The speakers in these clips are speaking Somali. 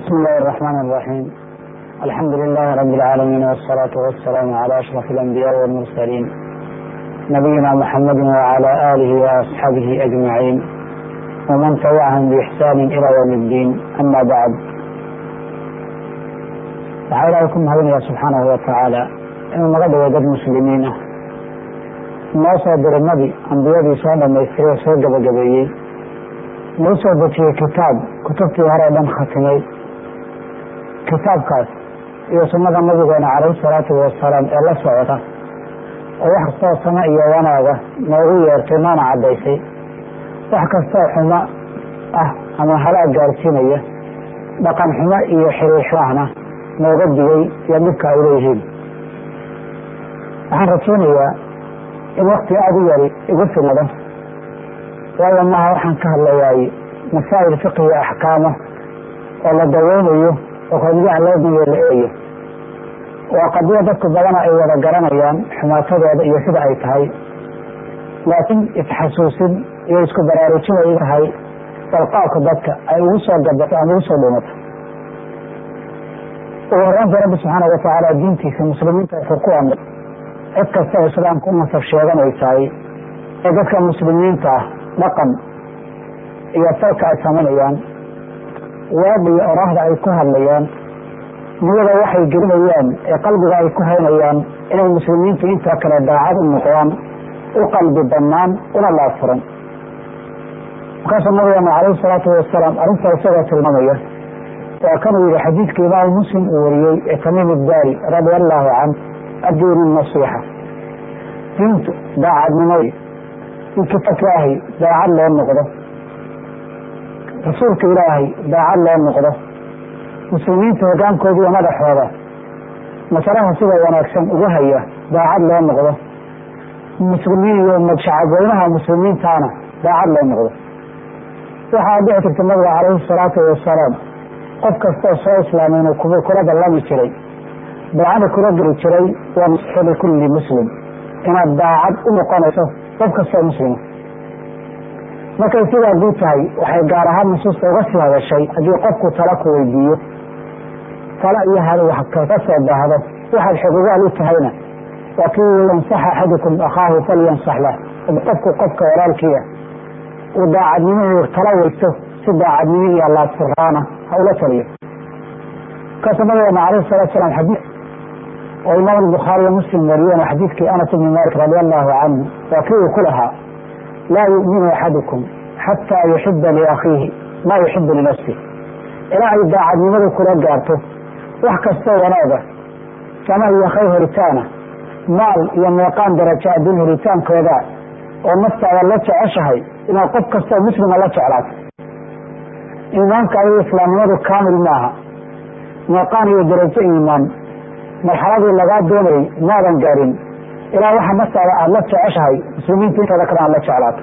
بسم الله الرحمن الرحيم. الحمد لله رب العالمين، والصلاة والسلام على أشرف الأنبياء والمرسلين نبينا محمد وعلى آله وأصحابه أجمعين ومن تبعهم بإحسان إلى يوم الدين. أما بعد، waxaa ku mahadinaya subxaanahu watacaala inuu naga dhigo dad muslimiin ah, noo soo diray nabi ambiyadii soo dhamaystiray soo gabagabeeyey, noo soo dejiyey kitaab kutubtii hore dhan khatimay. kitaabkaas iyo sunnada nabigeena calayhi salaatu wasalaam ee la socota oo wax kastoo sama iyo wanaaga noogu yeertay noona caddaysay, wax kastoo xumo ah ama halaag gaarsiinaya, dhaqan xumo iyo xiriir xumaahna nooga digay iyo dhibka ay leeyihiin. waxaan rajaynayaa in wakti aada u yari igu filado, waayo maaha waxaan ka hadlayaay masaa'il fiqiga axkaama oo la daweynayo oo qadiyaha loo diyeeleeyo, waa qadiya dadku badana ay wada garanayaan xumaatadooda iyo sida ay tahay, laakiin isxasuusin iyo isku baraarujin ay tahay balqaabka dadka ay ugu soo gabato ama ugu soo dhumato. ugu horeynta rabbi subxaana watacaala diintiisa muslimiinta wuxuu ku amray cid kasta oo islaamka u nasab sheeganaysaay ee dadka muslimiinta ah dhaqan iyo falka ay samaynayaan, waaba iyo oraahda ay ku hadlayaan, niyada waxay gelinayaan ee qalbiga ay ku haynayaan inay muslimiintu intaa kale daacad u noqdaan, u qalbi bannaan, una laafuran. markaasuu nabigeena calayhi salaatu wasalaam arrintaa isagoo tilmaamaya waa kanuu yihi xadiidka imaamu muslim uu wariyey ee tamiim iddaari radia allahu canh, addiinu nasiixa, diintu daacadnimada in kitaabka ilaahay daacad loo noqdo, rasuulka ilaahay daacad loo noqdo, muslimiinta hogaankooda iyo madaxooda masalaha sida wanaagsan ugu haya daacad loo noqdo, muslimiin iyo shacabweynaha muslimiintaana daacad loo noqdo. waxaa dhici jirta nabiga calayhi salaatu wasalaam qof kastoo soo islaamay inuu kula dallami jiray, daacada kula geli jiray waa nasiixu likulli muslim, inaad daacad u noqonayso qof kastoo muslima. markay sidaa guud tahay waxay gaar ahaan nusuusta uga sii hadashay haddii qofku tala ku weydiiyo, tala iyo hal wax ka soo baahdo, waxaad xogogaal u tahayna waa kii yansax axadukum akhaahu falyansax lah, qofku qofka walaalkiia uu daacadnimo tala weysto si daacadnimo iyo allaafuraana ha ula taliyo. markaasuu nabigeena calayhi salatu salaam xadiid oo imaam bukhaari iyo muslim wariyeen oo xadiidkii anas ibni malik radi allahu canhu waa kii uu ku lahaa laa yu'minu axadukum xataa yuxiba liakhiihi maa yuxibu linafsih, ilaa ay daacadnimadu kula gaarto wax kastoo wanaaga sama iyo khayr helitaana, maal iyo meeqaan darajo adduun helitaankooda oo naftaada la jeceshahay inaad qof kastoo muslima la jeclaato. iimaanka iyo islaamnimadu kaamil maaha, meeqaan iyo darajo iimaan marxaladii lagaa doonayay maadan gaarin ilaa waxa naftaada aada la jeceshahay muslimiinta intooda kale aad la jeclaato.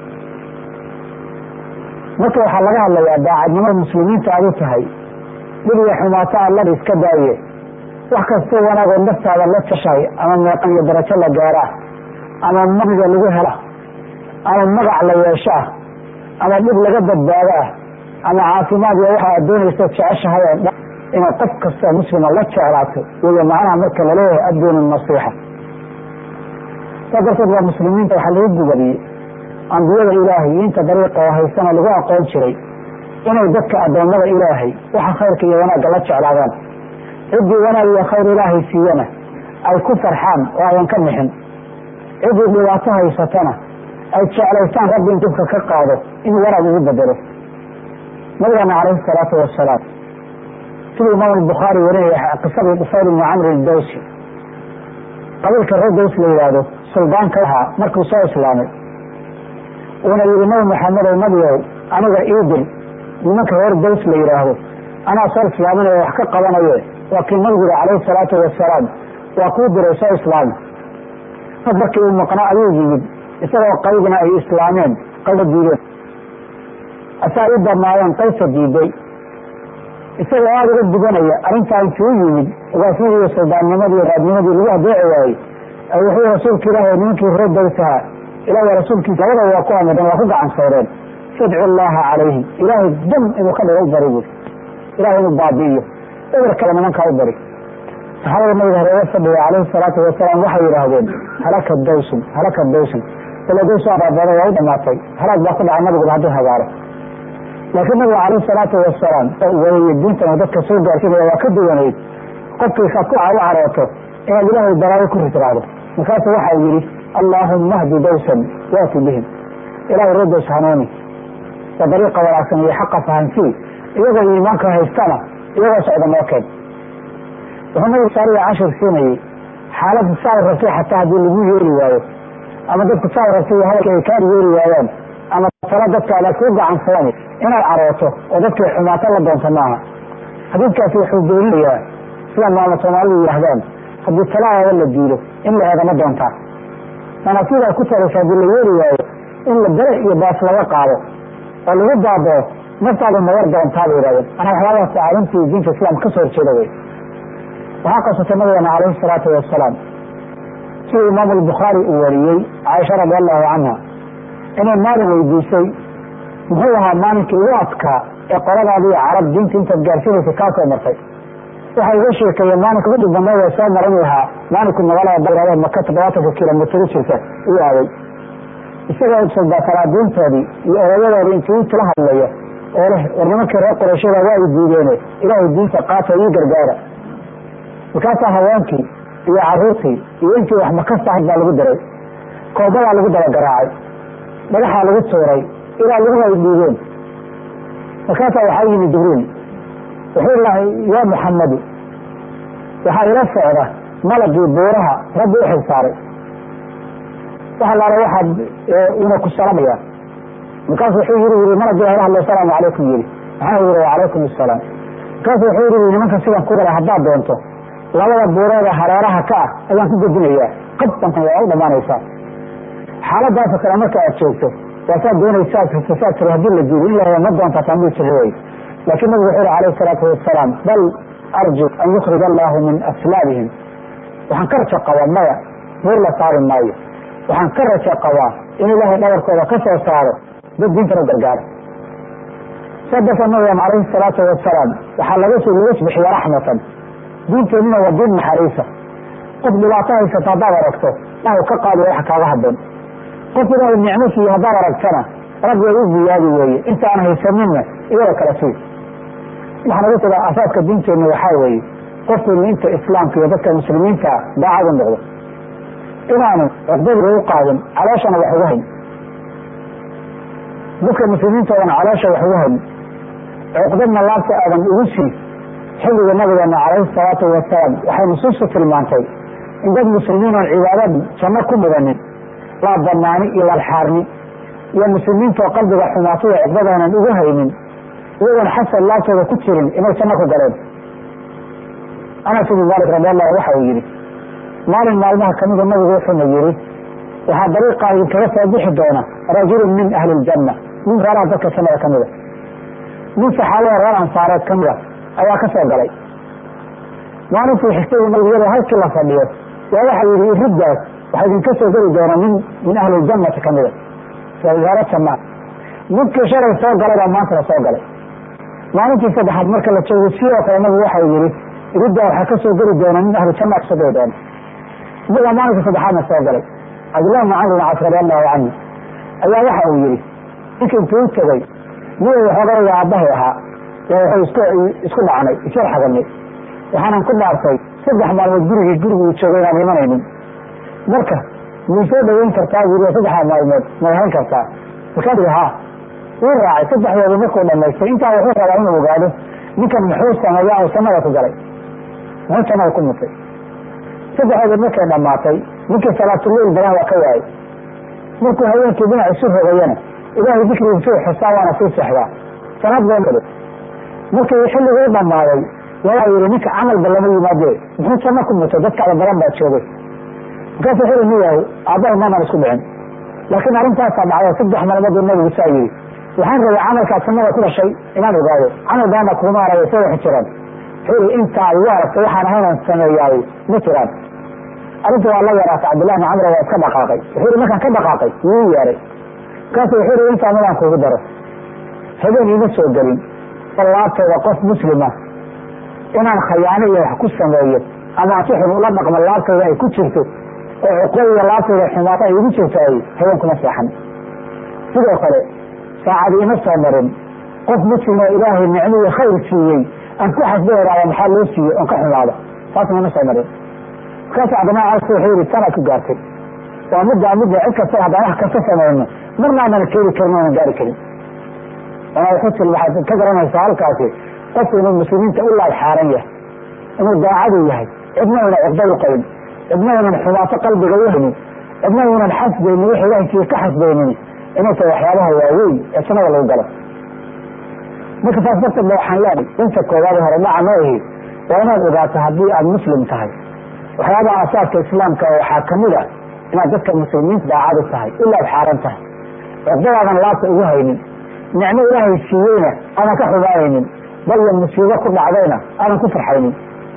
marka waxaa laga hadlayaa daacadnimada muslimiinta aad u tahay, dhib iyo xumaato aad la iska daaye, wax kastoo wanaagoo naftaada la jeceshahay ama meeqan iyo darajo la gaaraa, ama magiga lagu hela, ama magac la yeeshaa, ama dhib laga badbaado ah, ama caafimaad iyo waxa aad doonaysa jeceshahay oo dhan inaad qof kastoo muslima la jeclaato iyo macnaha marka laleeyahay addiinu nasiixa. saa darteed waa muslimiinta waxaa lagu gubadiyey ambiyada ilaahay iyo inta dariiqa oo haysana lagu aqoon jiray inay dadka addoommada ilaahay waxa khayrka iyo wanaagga la jeclaadaan, ciddii wanaag iyo khayr ilaahay siiyana ay ku farxaan oo ayan ka bixin, ciddii dhibaato haysatana ay jeclaystaan rabbi in dibka ka qaado inuu wanaag ugu bedelo. nabigeena calayhi salaatu wasalaam siduu imaam bukhaari warinaya qisadii qusayr ibni camr dawsi, qabiilka reer daws la yidhaahdo suldaanka ahaa markuu soo islaamay, uuna yihi nabi maxamedow nabigow aniga iidil nimanka reer daws la yidhaahdo anaa soo islaaminaya wax ka qabanaye, waa kii nabiga calayhi salaatu wasalaam waa kuu diray soo islaami. markii uu maqnaa ayuu yimid isagoo qaybna ay islaameen qayba diideen, asaa u damaayeen qaybta diiday, isagoo aada uga duganaya arrintaa intuu u yimid ugaasnidii iyo suldaannimadii iyo raadnimadii lagu adeeci waayey, wuxuu rasuulka ilaahay nimankii reer dawsaha ilaahay rasuulkiisa labada waa ku amireen, waa ku gacan sayreen, fadcu llaha calayhim, ilaahay dam inuu ka dhigo u bari buuri. ilahay inuu baabi'iyo eber kale nimankaa u bari. saxaabada nabiga horeeya fadhiya calayhi salaatu wasalaam waxay yidhaahdeen halaka dawsun daladows baabada waa u dhamaatay, halaag baa ku dhaca nabiguba hadduu hagaaro. laakiin nabiga calayhi salaatu wasalaam wayay diintan dadka soo gaarsiinaya waa ka duwanayd. qofkii ku carooto inaad ilaahay balaayo ku ritraado. markaasu waxau yidhi allaahumma hdi dawsan waati bihim, ilaahay ree daws hanuuni waa dariiqa wanaagsan iyo xaqa fahansii, iyagoo iimaanka haystana iyagoo socda noo keen. wuxuu nabigu saariya cashir siinayey xaaladda saa rabtay xataa haddii lagu yeeli waayo, ama dadku saa rabtay hadalka ay kaa yeeli waayaan, ama tala dadkaada ku gacansadaan inaad carooto oo dadkay xumaato la doonto maaha. xadiidkaasi wuxuu beeninayaa sida maama soomaalidu yidhaahdaan haddii talaada la diido in la eegama doontaa. manasidaa ku talaysa haddii la yeeli waayo in la dare iyo baas laga qaado oo lagu baaboo naftaadu mayar doontaa bay yidhahdeen. anaa waxyaabahaas caalimtii diinta islaamka ka soo horjeeda wey. waxaa qasatay nabigeena calayhi salaatu wasalaam siduu imaamu albukhaari uu wariyey caaisha radi allahu canha inay maalin weydiisay muxuu ahaa maalinkii ugu adkaa ee qoladaadii carab diinta intaad gaarsiinaysa kaa soo martay. waxay iga sheekeeyeen maalinka ugu dhib badneed ee soo maran lahaa maalinku magaalada bayradeed maka 70 kilomitr u jirta uu aaday, isagoo ogsolbaa talaadiintoodii iyo odayadoodii intii u tala hadlaya oo leh war nimankii reer qurayshada waa i diideene ilaahay diinta qaata ii gargaara. markaasaa haweenkii iyo caruurtii iyo intii wax makasta ahayd baa lagu diray, koobadaa lagu daba garaacay, dhagaxaa lagu tuuray ilaa lagu ay dhiigeen. markaasaa waxaa yimi jibriil wuxuu lahay yaa muxamadu waxaa ila socda malagii buuraha rabbi u xilsaaray, waxa laala waxaad una ku salamaya. markaasu wuxuu yii malagii hela hadlo asalaamu calaykum yidhi. maxaa yidhi wacalaykum asalaam. markaasu wuxuu yii nimanka sidan ku dala haddaad doonto labada buureeda hareeraha ka ah ayaan ku gedinayaa, qabbankan waa u dhamaanaysaa. xaaladaasoo kale marka aad joogto waasaad doonaysaa fasaad tiri haddii la diido in la ma doontaa taamuu jira wey. laakiin nabigu wuxuu yihi calayhi salaatu wasalaam bal arju an yukhrij allahu min aslaabihim, waxaan ka rajo qabaa maya buur la saari maayo, waxaan ka rajo qabaa in ilaahay dhabarkooda ka soo saaro dad diintan u gargaara. sadasa nabigan calayhi salaatu wasalaam waxaa laga bixiya raxmatan, diinteenina waa diin naxariisa. qof dhibaato haysata haddaad aragto lahu ka qaadiya wax kaaga haboon. qof ilaahay nicmo siiyo haddaad aragtana rabbi ay u ziyaadi weeye, inta aan haysaninna iyada kala sii. waxaan ugu tagaa asaaska diinteenna waxaa weeye qofkinu inta islaamka iyo dadka muslimiinta daacad u noqdo, inaanu cuqdada u qaadin, calooshana wax ugu hayn. dadka muslimiinta odan caloosha wax ugu hayn, cuqdadna laabta aadan ugu sii. xilliga nabigeena calayhi salaatu wasalaam waxay nusuustu tilmaantay in dad muslimiin oon cibaadad janno ku mudanin laa banaani iyo lalxaarni iyo muslimiintaoo qalbiga xumaato iyo cuqdadaanan ugu haynin iyagoon xasan laabtooda ku jirin inay janno ku galeen. anas ibn malik radi allahu waxa uu yidhi maalin maalmaha kamida nabigu wuxuuna yidhi waxaa dariiqaa idinkaga soo bixi doona rajulun min ahli ljanna, nin reeraha dadka jannada kamida. nin saxaabada reer ansaareed kamida ayaa ka soo galay. maalintii xigtay nabigu iyadoo halkii la fadhiyo yaa waxa yidhi iriddaas waxaa idinka soo geli doona nin min ahli ljannati kamida, wasaaro jannaa. ninkii shalay soo galay baa maanta la soo galay. maalintii saddexaad marka la joogo sidoo kale nabigu waxau yidhi iriddaa waxaa ka soo geli doona nin ahli janna kasoo geli doona. isagaa maalinka saddexaadna soo galay. cabdillahi bn camr bn cas radi allahu canhu ayaa waxa uu yidhi ninka intuu u tegay niga waxooganaga aabbahay ahaa wuxuu isku dhacnay isyar xaganay, waxaanan ku dhaartay 3 maalmood gurigu uu joogay inaan imanaynin. marka muu soo dhaweyn kartaa buu 3 maalmood ma hayn kartaa? markaasuu haa wuu raacay. 3 markuu dhamaystay intaa wuxuu rabaa inuu ogaado ninkan muxuu sameeyaa oo jannada ku galay, muxuu jannada ku mutay. 3 markay dhamaatay ninkii salaatuleyl badan waa ka waayay. markuu haweenkii dhinac isu rogayana ilaahay dikrigiisuu xusaa waana sii sexdaa sanad baa. markii xilligii dhamaaday waa yidhi ninka camalba lama yimaadee muxuu janno ku mutay, dadkaada badan baa joogay. markaasuu xili niyahay aabbahay maanan isku dhicin, laakiin arrintaasaa dhacday 3 maalmood nabigu saa yidhi waxaan rabay camalkaa jannada ku dhashay inaan ogaado, camal baana kuma aragay say wax jiraan. xili intaa igu aragtay waxaan ahaynan sameeyaay ma jiraan. arrinta waa la yaraatay. cabdillahi bn camr waa iska dhaqaaqay. wuxuu yidhi markaan ka dhaqaaqay wuu yeeray. markaasuu wuxuu yidhi intaa midaan kuugu daro, habeen iima soo gelin laabtooda qof muslima inaan khayaano iyo wax ku sameeyo ama si xun ula dhaqmo laabtooda ay ku jirto oo cuqooyiga laabtooda xumaato ay ugu jirtaay habeenkuma seexan. sidoo kale saacad ima soo marin qof muslima ilaahay nicmo iyo khayr siiyey aan ku xasbeeraaya maxaa loo siiyey oon ka xumaado, taasna ima soo marin. markaas cabdinaa cas wuxuu yidhi tanaa ku gaartay, waa middaa cid kasta haddaan wax kasta samayno marna aanan keeni karin oonan gaari karin. xutil waxaad ka garanaysaa halkaasi qofku inuu muslimiinta u laab xaaran yahay, inuu daacadu yahay, cidna una ciqda u qabin, cidna unan xumaato qalbiga u haynin, cidna unan xasbaynin wix ilaahkiisa ka xasbaynin, inay tahay waxyaabaha waaweyn ee sanada lagu galo. marka taas darteed ba waxaan leenahay inta koowaad hore dhaca noo ihi waa inaad ogaato haddii aada muslim tahay waxyaabaha asaaska islaamka waxaa kamid a inaad dadka muslimiinta daacadu tahay u laab xaaran tahay, ciqdadaadan laabta ugu haynin, nicmo ilaahay siiyeyna aanan ka xumaanaynin, bal iyo musiibo ku dhacdayna aanan ku farxaynin.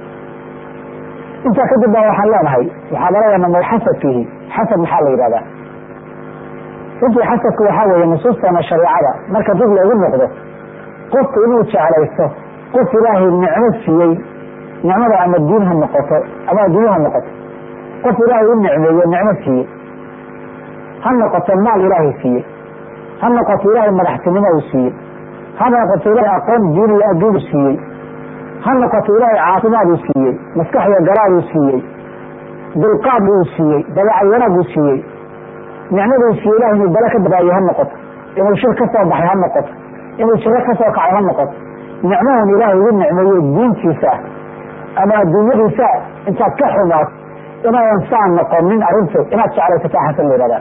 intaa kadib baa waxaan leenahay waxaa lalayaana ma xasadkihi xasad maxaa la yidhahdaa? runtii xasadku waxaa weeye nusuustana shareecada marka dib loogu noqdo qofku inuu jeclaysto qof ilaahay nicmo siiyey, nicmada ama diin ha noqoto ama adduunyo ha noqoto, qof ilaahay u nicmeeyo nicmo siiyey, ha noqoto maal ilaahay siiyey, ha noqoto ilaahay madaxtinimo uu siiyey, ha noqoto ilaahay aqoon diin iyo adduun siiyey, ha noqoto ilaahay caafimaad uu siiyey, maskax iyo garaad uu siiyey, dulqaad uu siiyey, dabeecad wanaag uu siiyey, nicmaduu siiyey ilahay inuu bale ka badaayo ha noqoto, inuu shir ka soo baxay ha noqoto, inuu jiro ka soo kacay ha noqoto, nicmahan ilaahay ugu nicmeeyo diintiisa ama adduunyadiisa intaad ka xumaato inaadan saan noqonin arrintu inaad jeclaysataa xasan la yihahdaa.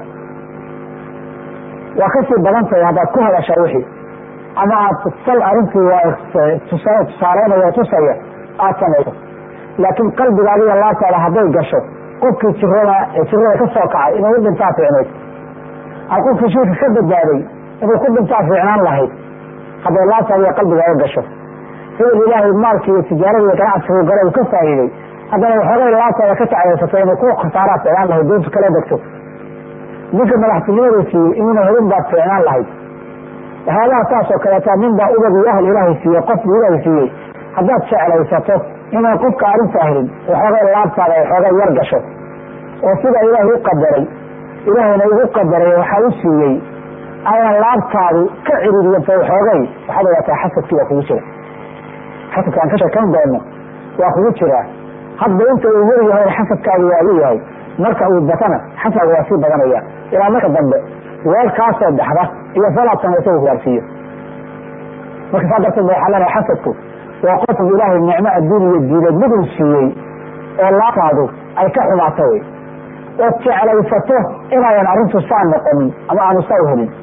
waa kasii badan tahay haddaad ku hadasha wixii ama aad sal arrintii waa tusaaleynaya tusaya aad samayso, laakiin qalbigaada iyo laabtaada hadday gasho qofkii jirada ka soo kacay inuu u dhintaa fiicnayd, a qofkii shirka ka badbaaday inuu ku dhintaa fiicnaan lahayd hadday laabtaada iyo qalbigaaga gasho. sidal ilaahay maalkii iyo tijaarada iyo ganacsigu gala uu ka faa'iiday haddana waxoogay laabtaada ka tacaysato inuu ku khasaaraa fiicnaan lahayd doontu kala degto. ninka madaxtinimada siiyey inuuna helin baad fiicnaan lahayd. waxyaabaha saas oo kaleeta nin baa ubad iyo ahl ilaahay siiyey, qofku ilaahay siiyey, haddaad jeclaysato inaan qofka arrintaa helin waxoogay laabtaada waxoogay yar gasho oo sida ilaahay u qadaray ilaahayna ugu qadaray waxaa u siiyey ayaan laabtaadu ka ciriiriyanto waxoogay waxaad ogaataa xasadkii waa kugu jira. xasadka aan ka sheekayn doono waa kugu jiraa. hadda inta uu yar yahay xasadkaadu waa u yahay, marka uu batana xasadka waa sii badanaya ilaa marka dambe weel kaasoo baxda iyo salaad samaysa uu gaarsiiyo. marka saa darteed waxaa leenahay xasadku waa qofku ilaahay nicmo adduun iyo diineed mid uu siiyey oo laabtaadu ay ka xumaato wey, ood jeclaysato inaayan arrintu saa noqonin ama aanu saa u helin.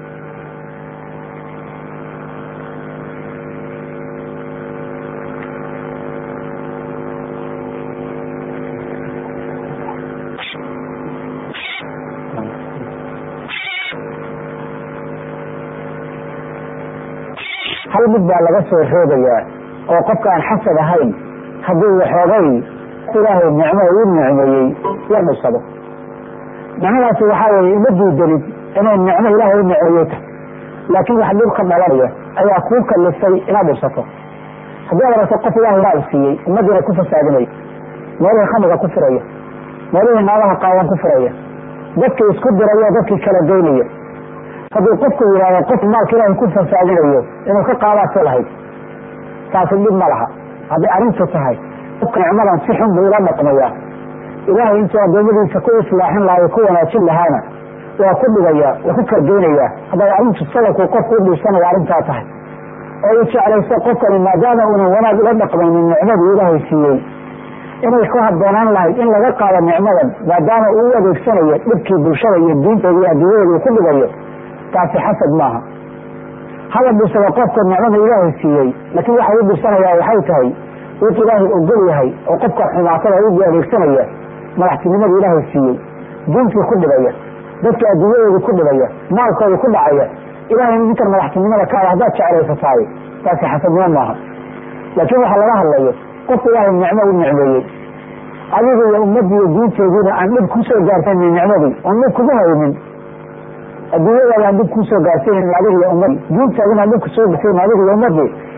hal mid baa laga soo reebayaa oo qofka aan xasad ahayn haddii waxoogay ilaahay nicmo u nicmeeyey la dhibsado. nicmadaasi waxaa weeye ima diidanid inay nicmo ilaahay u nicmeeyey tahay, laakiin wax dhib ka dhalanaya ayaa kuu kalifay inaad dhibsato. haddii aad aragto qof ilaahay raal siiyey ummadiina ku fasaadinaya, meelihii khamiga ku furaya, meelihii naagaha qaawan ku furaya, dadkii isku diraya, dadkii kala geynaya, hadduu qofku yidhahdo qof maalka ilaahay ku fasaadinayo inuu ka qaadaase lahayd, taasi dhib ma laha. hadday arrintu tahay qofka nicmadan si xun buu ula dhaqmayaa, ilaahay intuu adoomadiisa ku islaaxin lahaa ku wanaajin lahaana waa ku dhigaya, waa ku kargeynayaa. hadday arrintu sadalku qofku u dhiibsanaya arrintaa tahay oo uu jeclayso qofkani maadaama uunan wanaag ula dhaqmaynin nicmadii ilaahay siiyey inay ku habboonaan lahayd in laga qaado nicmadan maadaama uu u adeegsanayo dhibkii bulshada iyo diintooda iyo adduunyada uu ku dhigayo, taasi xasad maaha. hada dhibsada qofka nicmada ilaahay siiyey, laakiin waxa u dhibsanayaa waxay tahay wix ilaahay ogol yahay oo qofka xumaatada u adeegsanaya madaxtinimada ilaahay siiyey, diintii ku dhibaya, dadka adduunyadooda ku dhibaya, maalkooda ku dhacaya, ilaahay ninkan madaxtinimada ka haddaad jeclaysataay taasi xasadnimo maaha. laakiin waxa laga hadlayo qofka ilaahay nicmo u nicmeeyey, adiga iyo ummadii iyo diinteediina aan dhib kusoo gaarsanin nicmadii oon dhib kugu haynin, adduunyadaada aan dhib kusoo gaarsiinin adiga iyo ummadii, diintaadina aan dhib kusoo gaarsiinin adiga iyo ummadii,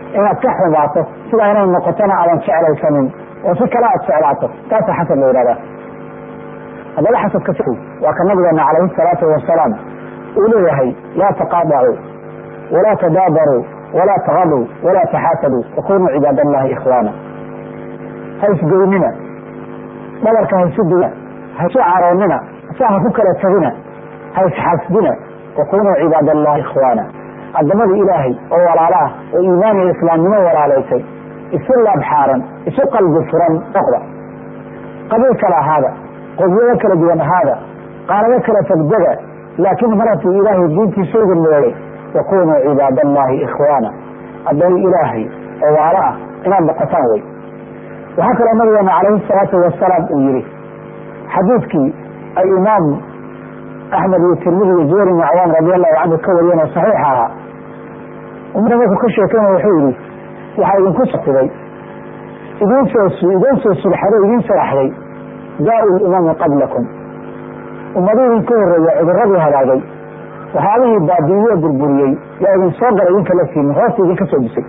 inaad ka xumaato sidaa inay noqotona aadan jeclaysanin oo si kale aad jeclaato taasa xasad la yidhahdaa. haddaba xasadka waa ka nabigeena calayhi salaatu wasalaam uu leeyahay laa taqaadacuu walaa tadaabaruu walaa taqaduu walaa taxaasaduu wakunuu cibaad allahi ikhwaana. ha isgoynina, dhabarka ha isu dayna, ha isu caroonina, saa ha ku kala tagina, ha isxasdina, wakunuu cibaad allahi ikhwaana. addamada ilaahay oo walaala ah oo iimaan iyo islaamnimo walaalaysay, isu laabxaaran, isu qalbi furan noqda. qabiil kale ahaada, qobyado kala duwan ahaada, qaarado kala tagdega, laakiin marati ilaahay diintiisa ugu nooday wakunuu cibaad allahi ikhwaana. addama ilaahay oo walaalo ah inaad noqotaan wey. waxaa kaloo nabigeena calayhi salaatu wasalaam uu yihi xadiidkii ay imaam axmed iyo tirmidi iyo zuhayr ibn cawaan radi allahu canhu ka wariyeen oo saxiix ahaa. umada markuu ka sheekeynaya wuxuu yihi waxaa idinku satiday idiin soo sulxaday idiin saraxday daa-u lumami qablakum, ummado idinka horeeya cuduradii halaagay, waxyaabihii baabi'iye burburiyey yaa idin soo galay idinka la siinin, hoosta idinka soo disay.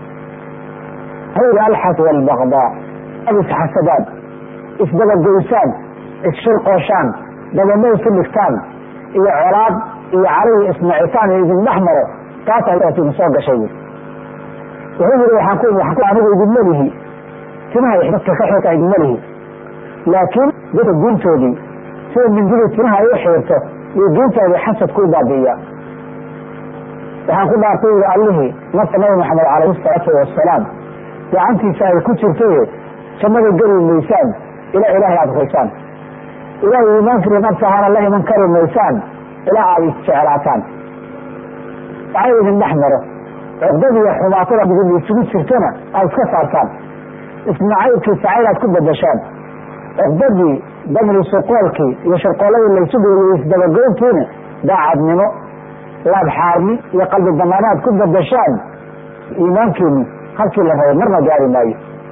hayri alxas walbaqdaa, ad isxasadaan, isdabagoysaan, isshirqooshaan, dabamo isu dhigtaan, iyo colaad iyo calihi isnacitaan iyo idin dhex maro, taasa idin soo gashay. wuxuu yihi waxaan anigu idinma lihi timaha dadka ka xirta idinma lihi, laakiin dadka diintoodii sida mindidii timaha ay u xiirto iyo diintoodii xasadku u baabi'iya. waxaan ku dhaartay yii allihii nafta nabi maxamed calayhi salaatu wasalaam gacantiisa ay ku jirtaye jannada geli maysaan ilaa ilaahay aada rukaysaan, ilaahay iimaankii naftahaana la iman kari maysaan ilaa aada isjeclaataan. waxay idin dhex maro cugdadiiyo xumaatada isugu jirtana aad iska saartaan, isnacaybkii sacayl aad ku bedashaan, cugdadii damri suqoolkii iyo sharqooladii laysu dhiiyo isdabagoyntiina daacadnimo, laabxaarni iyo qalbi damaano aad ku bedashaan, iimaankiini halkii la rabay marna gaari maayo.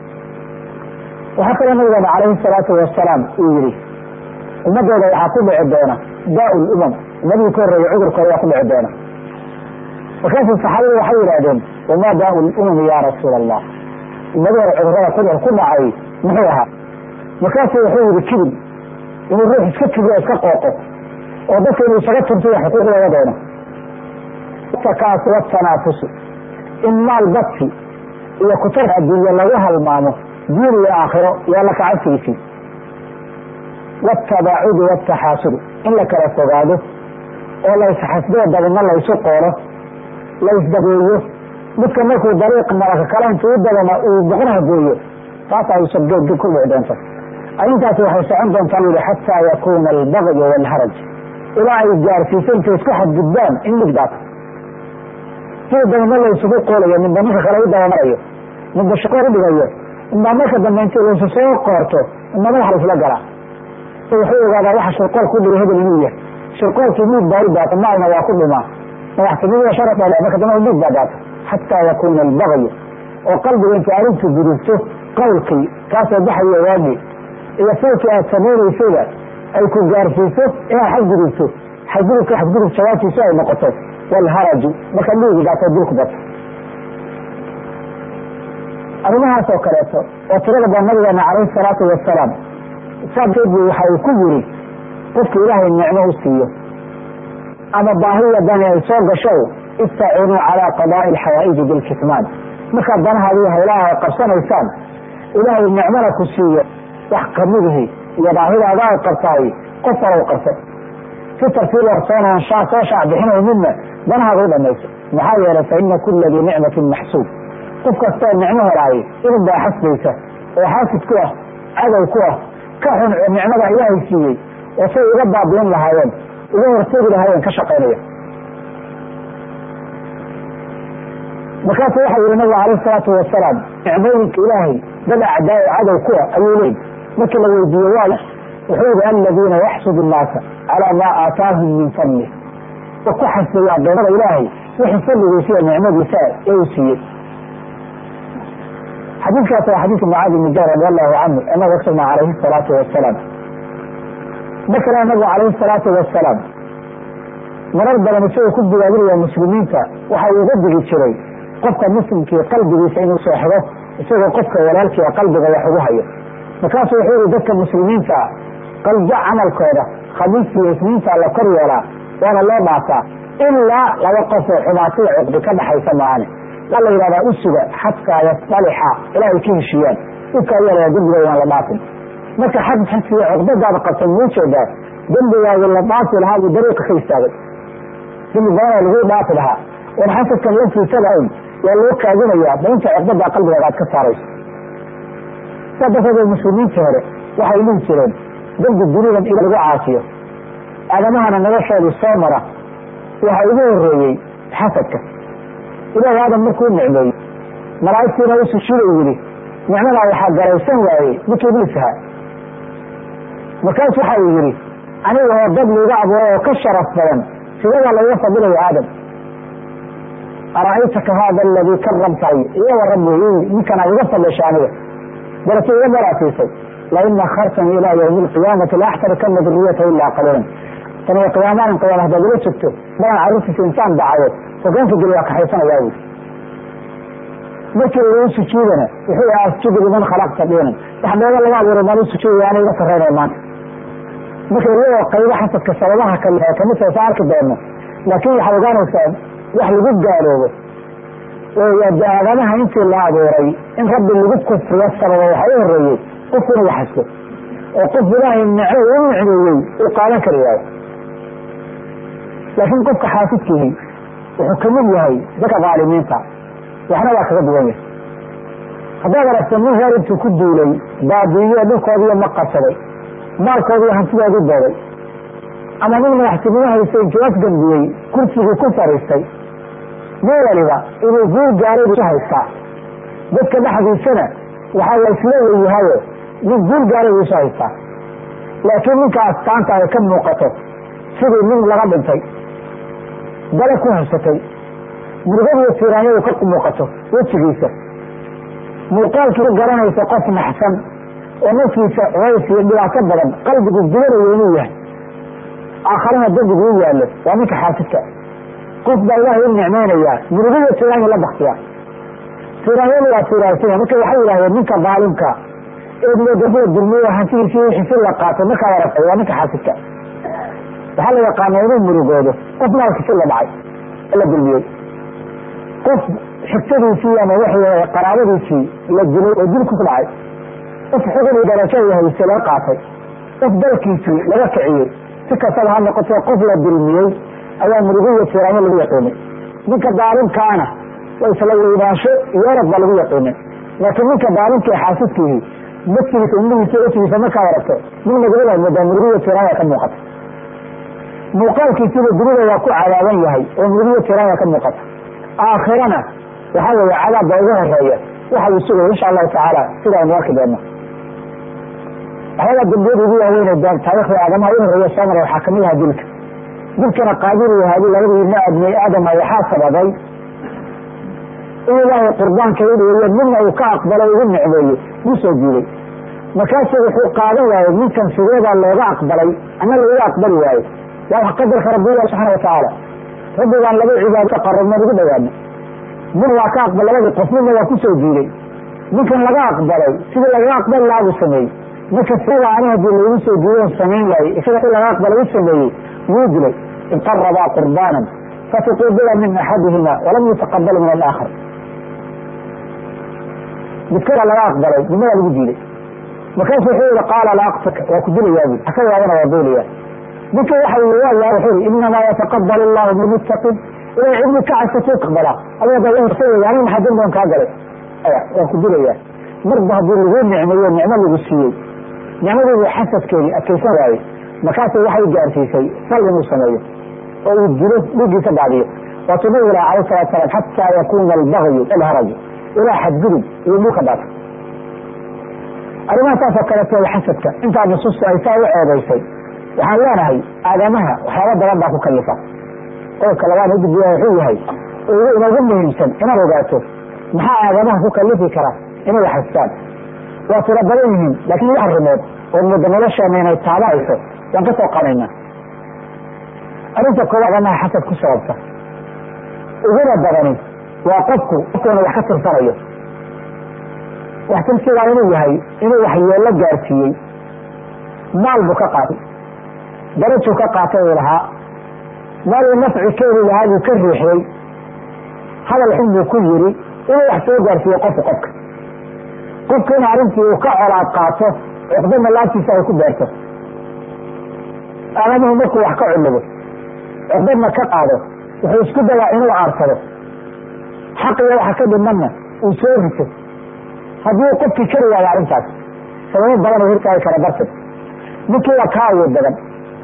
waxaa kaloo nabigeena calayhi salaatu wasalaam uu yihi ummadooda waxaa ku dhici doona daa-u lumam, ummadihii ka horreeyay cudurkooda waa ku dhici doona. markaasuu saxaabadu waxay yidhaahdeen wamaa daa-u lumami ya rasuula allah, ummadahooda cudurada ku dhacay muxuu ahaa? markaasuu wuxuu yihi kibir, inuu ruux iska kibriyo iska qooqo oo dadka inuu isaga tunto iyo xuquuqdooda doono. takaas watanaafusu, in maal badsi iyo kutar adduunye lagu halmaamo diin iyo aakhiro iyo alla kacabsigiisii. watabaacudu wataxaasudu, in la kala fogaado oo la isxasdoo dabadna laysu qoolo, la isdabeeyo, midka markuu dariiq maraka kale intuu u dabana uu boqnaha gooyo, taas ay sabgeed ku dhici doonta. arrintaasi waxay socon doontaa yidhi xataa yakuuna albagyu walharaj, ilaa ay gaarsiiso intay isku xadgudbaan in dhigdaato. sida dabadna la isugu qoolayo, midba marka kale u dabamarayo, midba shaqo u dhigayo, inbaa marka dambe intii laysu soo qoorto inba madaxa la isla galaa. wuxuu ogaadaa waxa shirqool ku dhiri hebel inuu yahay, shirqoolkii miid baa u daata, maalna waa ku dhimaa, madaxtinimada sharaf marka dambe miid baa daata. xataa yakuuna albagyu, oo qalbiga intay arrintu gudubto qawlkii kaasoo baxayo waagi iyo ficilkii aad samaynaysoda ay ku gaarsiiso inaad xadgudubto, xadgudub jawaabtiisu ay noqoto walharaju, marka dhiigi daatoo dilku bato. arrimahaas oo kaleeto oo tirada baa nabigeena calayhi salaatu wasalaam saabkeedii waxa uu ku yiri qofka ilaahay nicmo u siiyo ama baahiya dani ay soo gasho, istaciinuu calaa qadaa'i alxawaaiji bilkitmaan. markaad danahaadii hawlaha qabsanaysaan ilaahay nicmana ku siiyo wax kamidihii iyo baahidaada ay qabtaay qof kale u qabto, si tartiib warsoonaan soo shaac bixinaynina danahaada u dhamayso. maxaa yeelay fa ina kula dii nicmatin maxsuud, qof kastoo nicmo helaayay idin baa xasbaysa oo xaasid ku ah, cadow ku ah, ka xun nicmada ilaahay siiyey oo say uga baabiin lahaayeen, uga horteegi lahaayeen ka shaqaynaya. markaasuu waxau yihi nabiga calayhi salaatu wasalaam nicmooyinka ilaahay dad acdaa o cadow ku ah ayuu leey. markii la weydiiye waa wuxuu yihi aladiina yaxsudu nnaasa calaa maa aataahum min fadlih, ku xasbaya addoomada ilaahay wixii fadligiisa iyo nicmadiisa ee uu siiyey. xadiidkaas waa xadiidka mucaad ibn jabal radi allahu canhu ee nabiga ka sugnaa calayhi salaatu wasalaam. markana nabigu calayhi salaatu wasalaam marar badan isagoo ku bilaabinaya muslimiinta waxa uu uga digi jiray qofka muslimkii qalbigiisa inuu soo xigo isagoo qofka walaalkiia qalbiga wax ugu hayo. markaasuu wuxuu yihi dadka muslimiinta qalja camalkooda khamiista iyo isniinta la kor yeelaa waana loo dhaafaa ilaa laba qof oo xumaatiya cuqdi ka dhaxaysa maahane. waa la yidhahdaa usuga xadkaa yasdalixa ilaahay ka heshiiyaan ukaa yeelaya dembiga waan la dhaafin. marka xadkiiyo cuqdadaada qabta muu jeedaa dembigaagi la dhaafi lahaa buu dariiqa ka istaagay. dembi badanaa lagu dhaafi lahaa oon xasadkan laftiisada un waa loo kaadinayaa dainta cuqdadaa qalbigaaga aad ka saarayso. saa darteed muslimiinta hore waxay dhihi jireen dembi dunidan in lagu caasiyo aadamahana noloshoodu soo mara waxaa ugu horeeyey xasadka. ilaahi aadam markuu nicmeeyey malaa'igtiina u sujuuday yidhi nicmadaa waxaa garaysan waayey ninkii ibliis ahaa. markaas waxa uu yidhi aniga oo dad liiga abuuray oo ka sharaf badan sidadaa lagaga fadilaya aadam. ara'aytaka haada aladii karamtay iyo warabbi ninkan aad iga fadisha aniga darajo iga daraasiisay lain akhartanii ilaa ywmi alqiyaamati la axtarikana duriyata ilaa qaliilan. tan iyo qiyaamaanan qiyaama hadaad ila jogto badan carruurtiisa insaan dacayo hogaanka geli waa kaxaysanayaa buui. markii lagu sujuudana wuxuu asjudu liman khalaqta diinan wax dheeda laga abuuray maan u sujuudaya ana iga sarreynaya maanta. marka iyagoo qaybo xasadka sababaha kale kamid tahay saa arki doono, laakiin waxaad ogaanaysaa wax lagu gaaloobo aadamaha intii la abuuray in rabbi lagu kufriyo sababa waxaa u horeeyey qofku inuu xasko oo qof ilaahay nicmo u nicmeeyey uu qaadan kari waayo. laakiin qofka xaasidkihi wuxuu kamid yahay dadka dhaalimiinta, waxna waa kaga duwan yahay. haddaad aragto nin reer intuu ku duulay baabiiyo dhulkoodiiyo ma qabsaday maalkoodiiyo hantidoodii booday, ama nin madaxtinimo haystay intuu afgambiyey kursigii ku fariistay, nin waliba inuu guul gaaray buu haystaa. dadka dhexdiisana waxaa la isla leeyahayo nin guul gaaray buu isu haystaa. laakiin ninka astaanta ay ka muuqato sidii nin laga dhintay dala ku haysatay, murugadiiyo tiiraanyadu ka muuqato wejigiisa, muuqaalkii ka garanaysa qof naxsan oo nafkiisa culays iyo dhibaato badan qalbigu gubanayo inuu yahay, aakharana dembigu u yaallo, waa ninka xaasidka. qof baa ilaahay u nicmeynayaa murugadiiyo tiiraanya la baktiya. tiiraanyadu waa tiiraansiya. marka waxay yidhahdeen ninka daalimka ee dulmiyo hantigiisii wixii la qaatay markaad aragtay waa ninka xaasidka. waxaa la yaqaana inuu murugoodo qof maalkiisi la dhacay la dulmiyey, qof xigtadiisii ama wixii qaraabadiisii la dilay oo dil ku dhacay, qof xugun darajo hayse laga qaatay, qof dalkiisii laga kiciyey. si kastaba ha noqotee qof la dulmiyey ayaa murugiyo tiiraanyo lagu yaqiinay. ninka daalimkaana waa isla weynaansho iyo orad baa lagu yaqiinay. laakiin ninka daalimka ee xaasidkiihi naftigiisa indhihiisa wejigiisa markaad aragto nin nagabada moodaa murugiyo tiiraanya ka muuqata. muuqaalkiisiiba dunida waa ku cadaaban yahay oo murugiyo tiiraanya ka muuqata. aakhirana waxaa weeye cadaabba ugu horeeya waxa uu sugaya insha allahu tacaala sida aynu arki doono. waxyaabaa dambiyada ugu waaweyn taarikhda aadamaha u horeeya soo maray waxaa kamid aha dilka. dilkana qaabil iyo haabil labadii ibna adnay aadama waxaa sababay in ilaahay qurbaanka u dhigeeyo midna uu ka aqbalay ugu nicmeeyey buu soo jiiday. markaasuu wuxuu qaadan waayey ninkan sideedaa looga aqbalay ana looga aqbali waayo. waa wax qadarka rabbiga subxaana watacaala. rabbigaan laba cibaado ka qarabna ugu dhawaano. min waa ka aqbal labadii qof, midna waa ku soo jiiday. ninkan laga aqbalay sidii lagaga aqbali lahaa buu sameeyey. marka sida ani hadii lagu soo jiido samayn waayey isaga si laga aqbalay u sameeyey wuu dilay. in qarabaa qurbaanan fatuqubila min axadihima walam yutaqabal min alaakhar. midkada laga aqbalay midna waa lagu diiday. markaasu wuxuu yihi qaala la aqtulka, waa ku dilayaa bui asaga waadana waa doolaya. ninka waxa wuxuu yihi inamaa yataqabal allahu min muttaqin, ilaa cidni ka cabsato aqbala. adiga ani maxaa dembigan kaa galay waa ku dilayaa. marba haddii lagu nicmeeyo nicmo lagu siiyey, nicmadiibu xasadkeedii adkaysan waayey. markaasu waxay gaarsiisay sal inuu sameeyo oo uu dilo dhiiggiisa baadiyo. waatuu nabigu laha alayh salatu salaam xataa yakuna albagyu alharaju ilaa xadgudub iyo dhulka dhaafo. arrimaha saasoo kaleeto xasadka intaa nusuusta ay saa u ceebaysay waxaan leenahay aadamaha waxyaaba badan baa ku kalifa. qodobka labaad hudbiya wuxuu yahay inagu muhiimsan inaad ogaato maxaa aadamaha ku kalifi kara inay xastaan. waa tiro badan yihiin, laakiin wax arrimood oo muddo nolosheena inay taabanayso waan ka soo qanaynaa. arrinta koowaad aadamaha xasad ku sababta uguna badani waa qofkuna wax ka tirsanayo. wax tirsigaa inuu yahay inuu waxyeello gaarsiiyey, maal buu ka qaatay, darajuu ka qaatay uu lahaa, maal uu nafci keeni lahaa buu ka riixiyey, hadal xun buu ku yiri, inuu wax soo gaarsiiyo qofkina arrintii uu ka colaad qaato, cuqdana laabtiisa ay ku beerto. aadamuhu markuu wax ka culubo, cuqdadna ka qaado, wuxuu isku dayaa inuu aarsado, xaqiga waxa ka dhimanna uu soo rito. haddii uu qofkii kari waayo arrintaas, sababo badan oo hirkaagi kara darteed, ninkii waa kaa awood badan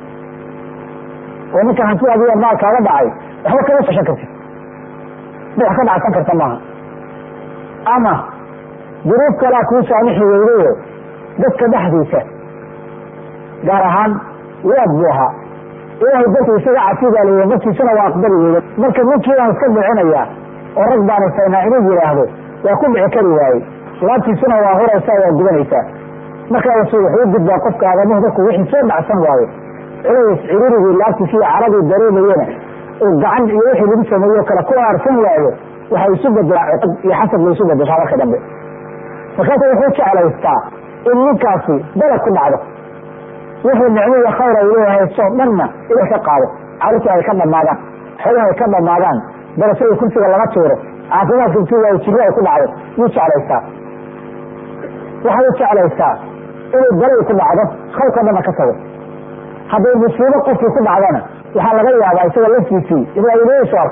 oo ninkan hanti adiga maal kaaga dhacay waxba kama soshan kartid, wax ka dhacsan karta maaha. ama duruub kalaa kuu saamixi weydayo dadka dhexdiisa, gaar ahaan waad buu ahaa, ilaahay dadka isaga cafidaa leeyahay, naftiisana waa aqbali weyday. marka ninkii baan iska dhicinayaa oo rag baan isaynaa inuu yidhaahdo waa ku dhici kari waayey, laabtiisuna waa horaysaa, waa gubanaysaa. markaa wuxuu u gudbaa qofka aadamuhu markuu wixii soo dhacsan waayo, culays ciririgii laabtiisa iyo caradii dareemayena uu gacan iyo wixii lagu sameeyo kale ku aarsan waayo, waxay isu bedelaa cod iyo xasad bay isu bedeshaa marka dambe. markaasa wuxuu jeclaystaa in ninkaasi dalab ku dhacdo, wixii nicmo iyo khayr ay leeyahay soo dhanna inay ka qaado, carruurtii ay ka dhamaadaan, xoolaha ay ka dhamaadaan, darashadii kursiga laga tuuro, caafimaadka intuu waayo jirro ay ku dhacdo, yuu jeclaystaa. waxay u jeclaysaa inuu dalay ku dhacdo, khalka dhanna ka tago. hadday musiibo qofkii ku dhacdana waxaa laga yaabaa isaga laftiisii inuu ayleey isu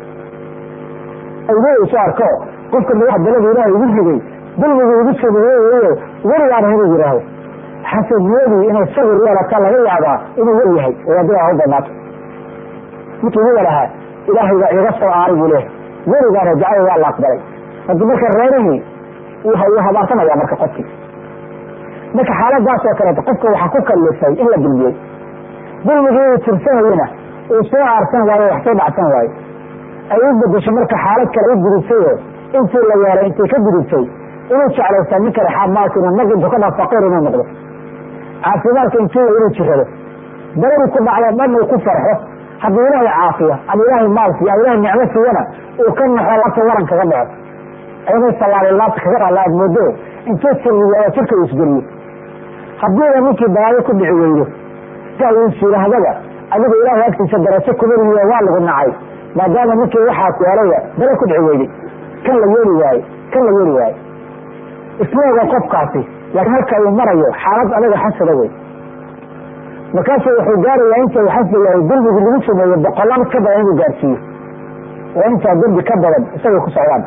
arko qofka madaxa dalada ilaahay igu rigay, dulmigii igu sameeyeyo weligaana inuu yidhaahdo. xasadniyadii inay sabir yeelata laga yaabaa inuu wer yahay oo adiga ha u banaato. ninkii igu walahaa ilaahay baa iga soo aaray buu leehay, weligaana jacay waa la aqbalay. haddii marka reerihii wuu habaarsanaya marka qofkii. marka xaaladaas oo kaleeto qofka waxaa ku kallifay in la dulmiyey, dulmigii uu tirsanayena uu soo aarsan waayo, wax soo dhacsan waayo, ay u bedesho marka xaalad kale u gudubtayo intii la yeelay intay ka gudubtay inuu jeclaysta ninka raxaamaalka inuu nag intuu ka dhaa faqiir inuu noqdo, caafimaadka intuu inuu jirado, daradu ku dhacdo dhan uu ku farxo. haddii ilaahay caafiya ama ilaahay maal siiyo ama ilaahay nicmo siiyana uu ka naxo labta waran kaga dhaco, aynay salaali laabta kaga dhalla aad moodo intuu siriyo oo jirka uu isgeliyo. haddiiba ninkii balaayo ku dhici weydo siirahdaba adiga ilaahay agtiisa darajo kumalihiyo waa lagu nacay, maadaama ninkii waxaa ku helaya dara ku dhici weyday, kan la yeeli waaye isleega qofkaasi. laakiin halka uu marayo xaalad adaga xasada wey. markaasu wuxuu gaarayaa inta uu xasdayahay dulmigii lagu sameeyo boqolla mid ka badan inuu gaarsiiyo, waa intaa dembi ka badan isagay ku socdaan.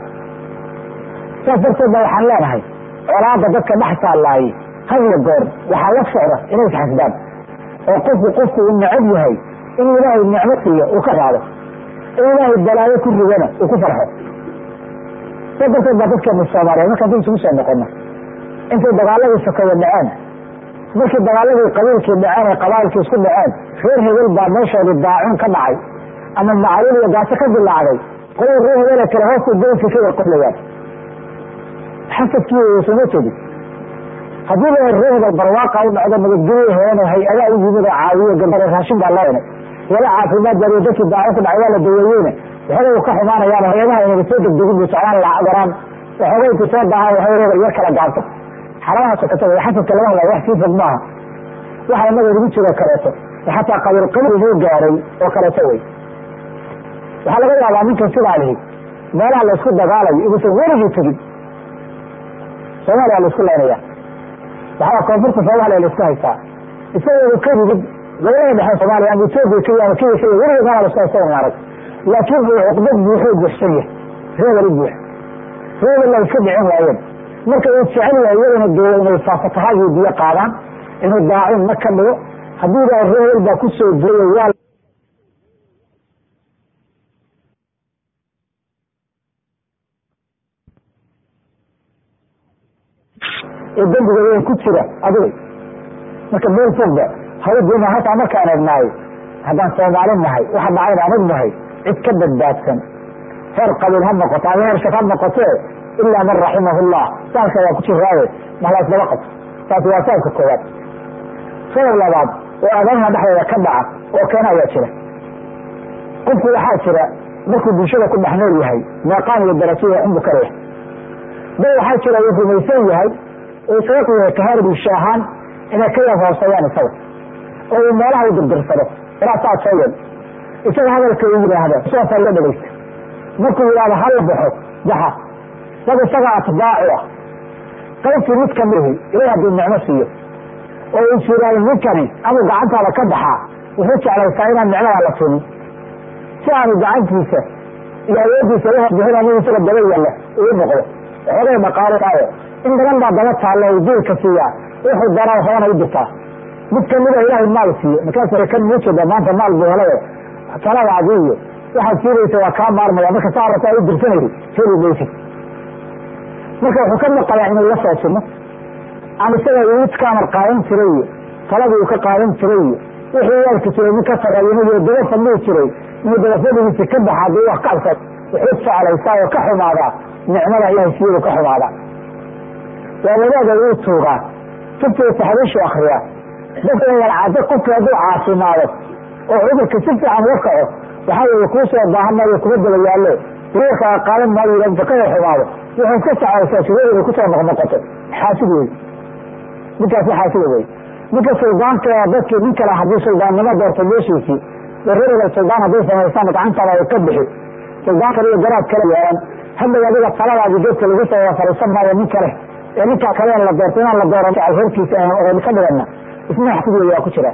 saas darteed baa waxaan leenahay colaada dadka dhex taallaaye had iyo goor waxaa la socda inay isxasdaan, oo qofku uu necab yahay inuu ilaahay nicmo siiyo uu ka raado, in ilaahay balaayo ku rigana uu ku farxo. saas darteed baa dadkeena Soomaaliyeed markaan dib isugu soo noqono, intay dagaaladii sokeeye dhaceen, markii dagaaladii qabiilkii dhaceen ee qabaa'ilkii isku dhaceen, reer hebel baa meeshoodii daacun ka dhacay ama macaluul iyo gaaso ka dilaacday, qolay reer hebele kale hoostu goyntii ka warqodlayaan. xasadkii soo jeedi haddii la reer hebel barwaaqa u dhacdo, nabadgelyo heeno hay-adaa u yimid oo caawiyo gabadha raashin baa loo cunay, yala caafimaad baa dadkii daacun ku dhacay waa la daweeyeyne waxooga uu ka xumaanayaan, hay-adaha inaga soo degdegin buu socdaan lagaraan, waxooga intu soo baahan waxay reebel yar kala gaabto. xaladahaas oo katada xasadka laga hadlaya wax sii fog maaha, waxa inaga lagu jiro kaleeto xataa qabiil inuu gaaray oo kaleeto wey. waxaa laga yaabaa ninkan sidaa lihi meelaha la isku dagaalayo inuusan weligii tegin. Soomaaliya la isku laynaya, waxaa koonfurta Soomaaliya la isku haystaa, isagoo ka yimid gobolada dhexe Soomaaliya ama Itoobiya ka yimid weliga meelaha la isku haystaa in arag, laakiin uu cuqdad buuxuu buuxsan yahay, reebel u buux, reebel la iska dhicin waayeen. marka uu jecel yahay iyadana dee inay faafatahaagii biyo qaadaan, inuu daacun ma ka dhigo. haddii ilaahay reebel baa ku soo jeeyo waa dembiga weyn ku jira adiga. marka meel fogba hawadiina hataa markaan egnahay, haddaan Soomaali nahay waxa dhacayna adag nahay, cid ka badbaadsan heer qabiil ha noqoto ama heer shaqad noqotee ilaa man raximahullah, saalka waa ku jiraaye malaas daba qabto. taasi waa saabka koowaad. sabab labaad oo aadaamaha dhexdeeda ka dhaca oo keena ayaa jira. qofku waxaa jira markuu bulshada ku dhex nool yahay meeqaan iyo darajo unbu ka leeyahay. dad waxaa jira uu rumaysan yahay oo isaga yahay kahaar bulsho ahaan inay ka yahoosayaan isaga oo uu meelaha u dirdirsado ilaa saa soo yeel isaga hadalka uu yidhaahdo soosaa la dhegaysta markuu yidhahdo hala baxo baxa dad isaga atbaacu ah qaybtii mid ka mihi ilahi hadduu nicmo siiyo oo uu yidhaahdo ninkani amuu gacantaada ka baxaa wuxuu jeclaysaa inaan nicmadaa la tunin si aanu gacantiisa iyo awoodiisa bixina nin isaga daba yaalla uu noqdo waxoogay dhaqaalaayo in badan baa daba taallo u diilka siiyaa wuxuu danaa hoona u dirtaa mid kamida ilaahay maal siiyo markaas kan muujeeda maanta maal buu helayo talada adiiyo waxaad siinaysa waa kaa maarmaya marka saa rabtaa u dirsanaysa heli maysid marka wuxuu ka maqayaa inuu la soo simo ama isaga uu ka amar qaadan jiray iyo taladii uu ka qaadan jiray iyo wixii yeelki jiray mid ka sarreeyay iyo daba fadhihi jiray inuu dabafadigiisa ka baxaa dee wax ka absad wuxuu jeclaysaa oo ka xumaadaa nicmada ilaahay siiyadu ka xumaadaa waa wadaaga uu tuugaa siftii taxriishu akriyaa dadka walcaado qofkii hadduu caafimaado oo cudurka si fiican uga kaco waxaa weeye kuu soo baahan maayo kuma daba yaallo kaa qaadan maayo inta ka xumaado wuxuu ka jeclaysaa sidee inay kusoo noqnoqoto xaasid wey ninkaasi xaasida wey ninka suldaanka dadkii nin kale haddii suldaannimo doorto meeshiisii reerga suldaan hadday samaysaan gacantaada ay ka bixi suldaan kale iyo garaad kale yeelan hadda adiga taladaadi geedka lagu soo fariisan maayo nin kale ee ninkaa kaleen la doorto inaan la dooran reerkiisa aan ka dhigana isna xasid wey waa ku jira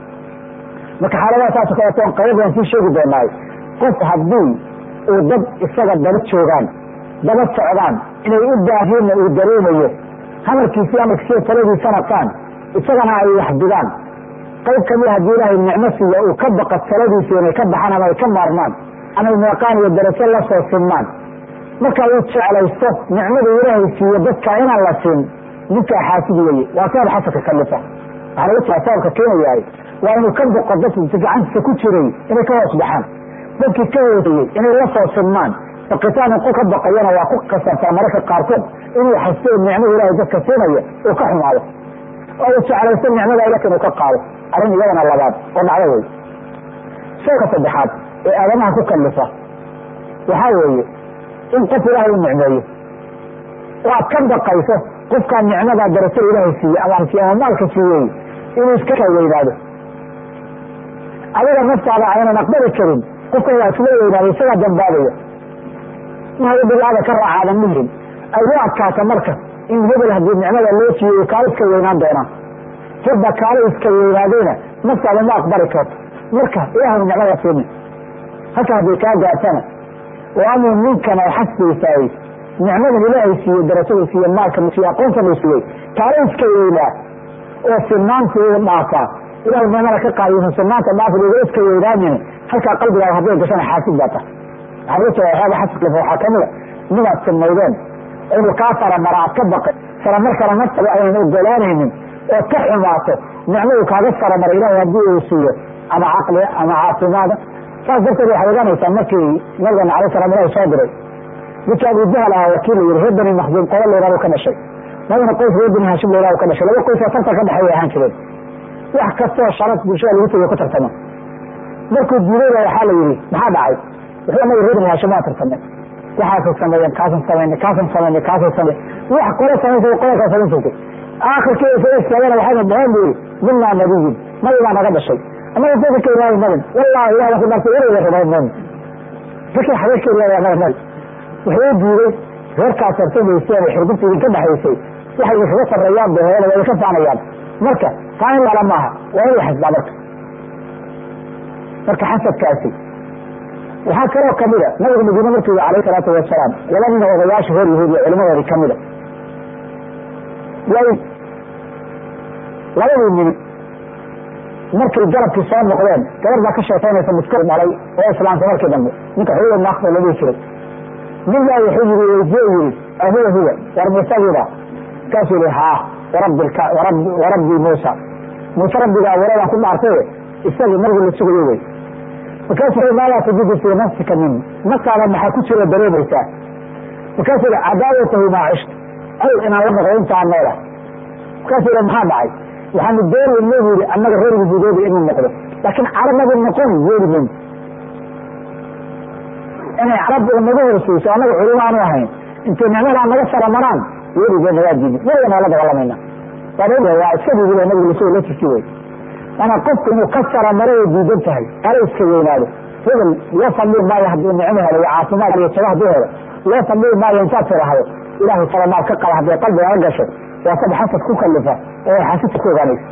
marka xaaladaha saas kaleetoon qayban sii sheegi doonaay qof haddii uu dad isaga daba joogaan daba socdaan inay u baahiinna uu dareemayo hadalkiisii amarkiisiyo taladiisana qaan isagana ay waxdidaan qayb kamida haddii ilaahay nicmo siiya uu ka baqa taladiisa inay ka baxaan ama ay ka maarmaan amay meeqaan iyo darajo la soo sinmaan marka uu jeclaysto nicmada ilaahay siiyo dadka inaan la siin ninkaa xaasid weye waa sabab xasanka kalifa waxaa laga jira sababka keenayahay waa inuu ka boqo dadki gacantiisa ku jiray inay ka hoos baxaan dadkii ka hoosayey inay la soo sinmaan baqitaan ku ka baqayana waa ku kasabtaa mararka qaarkood inuu xasto nicmada ilaahay dadka siinaya uu ka xumaado oo uu jeclaysto nicmada ilaahay inuu ka qaado arrin iyadana labaad oo dhacdo wey shayka saddexaad ee aadamaha ku kalifa waxaa weeye in qof ilaahay u nicmeeyo oo aad ka baqayso qofkaa nicmadaa darajada ilaahay siiye ama maalka siiyey inuu iska ka weynaado adiga naftaada aynan aqbali karin qofkan waa isla weynaado isagaa dambaabaya bilaada ka raacaadan mihin ay u adkaata marka in hebel haddii nicmada loo siiyey uu kaala iska weynaan doonaa hebba kaala iska weynaadayna naftaada ma aqbali karto marka ilaahay nicmada siinin halka hadday kaa gaartana oo amuu ninkan ay xasbaysaay nicmadan ilaahay siiye darajada siiye maalka siiye aqoonta la siiyey kaala iska weynaa oo sinaanteeda dhaafaa ilahay nicmada ka qaadiyo sinaanta dhaafdeeda iska weynaanin halkaa qalbigaaga hadday gashana xaasid baa tahay waxaaba xasidka waxaa kamida midaad sinaydeen inuu kaa faramara aad ka baqay faramarkana naftada aynan ogolaanaynin oo ka xumaato nicmadu kaaga faramara ilahay haddii uu siiyo ama caqliga ama caafimaada saas darteed waxaad ogaanaysaa markii nabigana alay salam ilahi soo diray ninka abu jahal aha wakiil la yiri reer bani makhzuum qola layrabu ka dhashay nabigana qoys reer bani hashim layrabu ka dhashay laba qoysoo tartan ka dhexeeya ahaan jireen wax kastoo sharaf bulshada lagu tagiyo ku tartama markuu diidayba waxaa la yidhi maxaa dhacay wuxuu anaga reer bani hashim waa tartamay waxaasay sameeyeen kaasan samayna kaasan samayna kaasan samey wax kula samaysay qola kaa samayn jirtay aakhirkii soo istaagana waxayna dhaheen bu yidhi minaa nabiyin nabi baa naga dhashay anaga soo ka ilaahay nabin wallahi ilaah ku dhaartay inay rumaynin dadka xabeelka ilaahay naga nabi wuxuu diiday reerkaas tartamayseen xirbinta idinka dhaxaysay waxay idinkaga sarreeyaan beheena way ka faanayaan marka taan lala maaha waa inay xasbaa marka xasadkaasi waxaa kaloo kamida nabiga madiine markii alayhi salaatu wasalaam laba nin odayaasha reer yahuudiya culimadoodii kamida way labadii nin markay garabkii soo noqdeen gabar baa ka sheekeynaysa midkood dhalay oo islaamta markii dambe ninka xuuda naaqda la dhihi jiray nin baa wuxuu yiri weydiye yiri ahuwa huwa war musagiba kaasuu yihi haa warabbi muusa muuse rabbigaa waradan ku dhaartay isagii nabiga la sugayo wey markaasuu maa laa tajidu fii nafsika min naftaada maxaa ku jira dareemaysaa markaasuu yihi cadaawatahu maa cishta aw inaan la noqdo intaan noola markaasuu yihi maxaa dhacay waxaanu doonayna bu yihi annaga reer yahuudooda inuu noqdo laakiin carabadu noqon yeeli mayn inay carab naga horsiiso anaga culimo aanu ahayn intay nicmadaa naga saramaraan weligeed nagaa diidin weliga noola dagaalamayna waa iska diidiba nabigu lasoo la tusi wey mana qofku inuu ka saramaro ay diidan tahay ala iska weynaado hebel loo fadlii maayo hadduu nicmo helo iyo caafimaad iyo jaba hadduu helo loo fadlii maayo intaad tidhaahdo ilaahay salamaad ka qaba hadday qalbiga gasho waa sad xasad ku kalifa oo ay xasidka ku ogaanaysa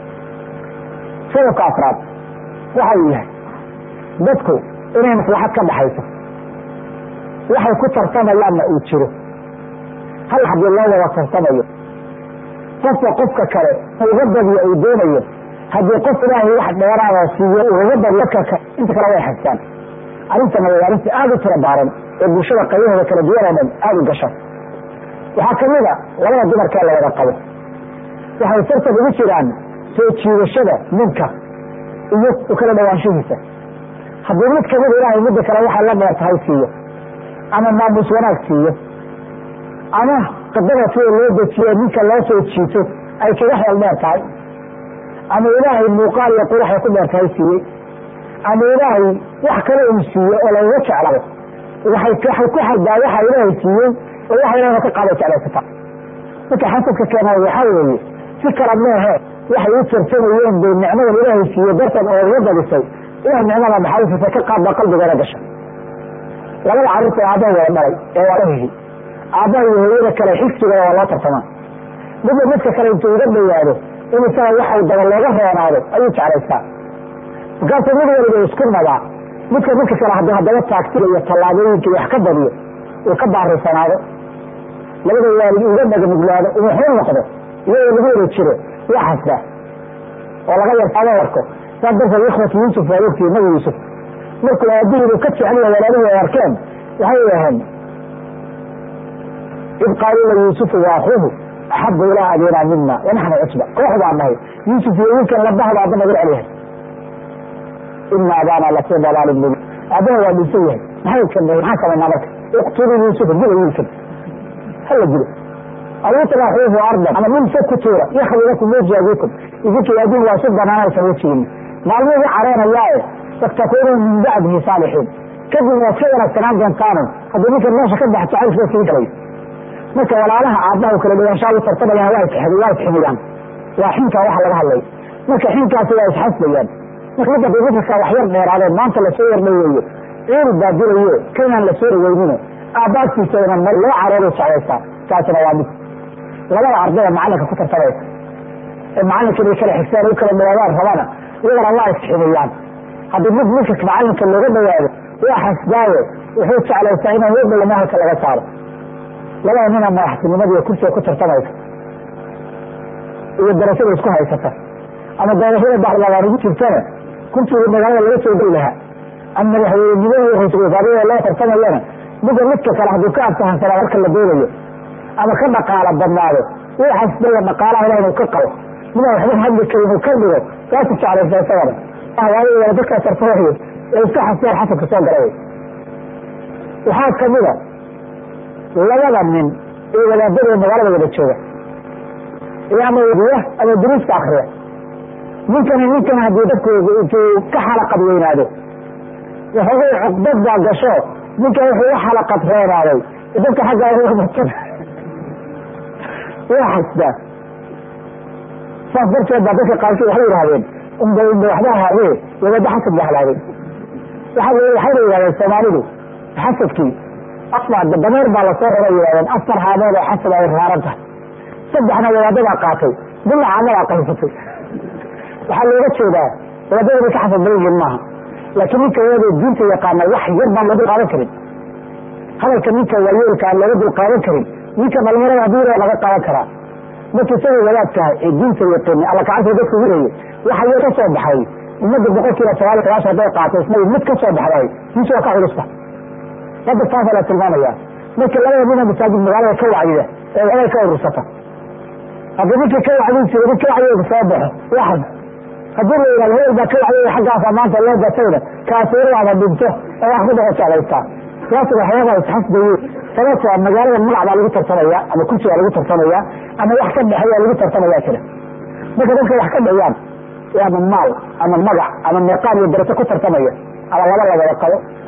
sababka afraad waxa uu yahay dadku inay maslaxad ka dhaxayso waxay ku tartamayaanna uu jiro hal haddii loo wada tartamayo qofka kale uga badiyo uu doonayo haddii qof ilaahay wax dheeraada siiyo uga badiyo kaka inta kale way xastaan arrintana waa arrinta aada u tira baaran ee bulshada qaybaheeda kala duwan oo dhan aada u gasha waxaa kamid a labada dumarkaa la wada qabo waxay fartad ugu jiraan soo jiidashada ninka iyo u kala dhawaanshihiisa haddii mid kamid ilaahay midda kale waxay la dheer tahay siiyo ama maamus wanaag siiyo ama qadada sida loo dejiyo ninka loo soo jiito ay kaga xeel dheer tahay ama ilaahay muuqaal iyo quruxay ku dheer tahay siiyey ama ilaahay wax kale uu siiyo oo lagaga jeclado waxay ku xardaa waxa ilaahay siiyey oo waxa ilaahay ka qaada jeclaysata marka xasadka keenay waxaa weeye si kala meehe waxay u tartamayeen bay nicmada ilaahay siiyo darteed oo uga badisay ilaah nicmada maxariisisa ka qaadba qalbigeeda gasha labada carruurta aabbaha wada dhalay ee waa la hihi aabbaha iyo hooyada kale xigsigooda waa loo tartamaa midba midka kale intuu uga dhawaado in isaga waxay daba looga roonaado ayuu jeclaystaa markaasuu mid waliba isku nabaa midka midka kale hadduu haddaba taagtida iyo tallaabooyinka wax ka badiyo uu ka baarisanaado labada waalid uga dhaganuglaado uu xun noqdo iyadoo lagu wada jiro waa xasdaa oo laga yartaado arko saas darteed ikhwatu yuusuf waa ogtii nabi yuusuf markuu aabbihiibu ka jeceliya walaalihii ay arkeen waxay yaheen id qaaluu la yuusufu wa akuuhu axabu ilaa abina mina wanaxnu cusba koox baan nahay yuusuf iyo wiilkan labahda aaba naga celyahay ina abana lafii dalaalin mubin aabaha waa dhinsan yahay maxaan samaynaa marka iqtuluu yuusufa dila wiilkan hala dilo aw itraxuuhu ardan ama nin fog ku tuura yakhlu lakum wajhi abiikum idinka aabbihi waa si banaanaysan wejigiina maalmuhu careenayaae saktakuunuu min bacdihi saalixiin kadib waad ka wanaagsanaan doontaano haddii ninkan meesha ka bax jacayl soo siin karayo marka walaalaha aabbaha kala dhawaanshaha u tartamayaan waa isximiyaan waa xinkaa waxa laga hadlay marka xinkaasi waa isxasbayaan marka midda bibisaka wax yar dheeraadeen maanta lasoo yardhaweeyo ciil baadilayo kaynaan lasoo dhaweynino aabbaagtiisa inan loo caroodo jeclaystaa taasina waa mid labada ardayda macalinka ku tartamaysa ee macalinka inay kala xigsaan u kala dhawaadaan rabana iyagana waa isximiyaan haddii mid ninka macalinka looga dhawaado waa xasdaaye wuxuu jeclaystaa inaan loo dhawama halka laga saaro labada nina madaxtinimadiiyo kursiga ku tartamaysa iyo darashada isku haysata ama doorashada baarlamaan ugu jirtana kursiga magaalada laga soo geli lahaa ama madaxweynenimada ra-iisul wasaarada loo tartamayana midda midka kale hadduu ka abtahansanaa marka la doonayo ama ka dhaqaalo badnaado wuu xasdaya dhaqaalaha ilah inuu ka qabo midaan waxba hadli karin uu ka dhigo saasu jeclaysa isagana waayo wala dadkaa tartamayo ee iska xasdaan xasadka soo galay waxaa kamida labada nin ee wadaadada magaalada wada jooga ama wadiya ama duruusta akriya ninkan haddii dadkooda intuu ka xalaqad weynaado waxoogay cuqdad baa gasho ninkan wuxuu u xalaqad reebaaday dadka xaggaa umatana waa xasdaa saas darteed baa dadka qaarkood waxay yidhahdeen umba waxba haadee wadaada xasad ba halaaday waxayna yidhahdeen soomaalidu xasadkii dameer baa lasoo rara yidhahdeen afar haamood oo xasad ay raaran tahay saddexna wadaadadaa qaatay dina caamadaa qaysatay waxaa looga jeedaa wadaadada bay ka xasad badan yihiin maaha laakiin ninka wadaada diinta yaqaana wax yar baan laga qaadan karin hadalka ninka waayeelka aan laga dulqaadan karin ninka dhalinyarada hadii laga qaadan karaa marka isaga wadaadkaha ee diinta yaqiini alla gacanta dadka hurayay waxa yar ka soo baxay ummadda boqolkiiba 9 haday qaato isna mid ka soo baxday diinta waa ka culusta hadda taas la tilmaamaya marka labada nin masaajid magaalada ka wacyiga ee ay ka urursata haddii ninka ka wacyin jiray ka wacyin soo baxo waxan haddii la yiraahdo heerba ka wacyin xaggaas maanta loo gatayna kaasoo wada dhinto oo wax ku dhaco jeclaysta taas waxyaaba isxasbayo sababta magaalada magac baa lagu tartamaya ama kursi baa lagu tartamaya ama wax ka dhaxaya lagu tartamaya kale marka dadka wax ka dhayaan ama maal ama magac ama meeqaan iyo darajo ku tartamaya ama laba qabo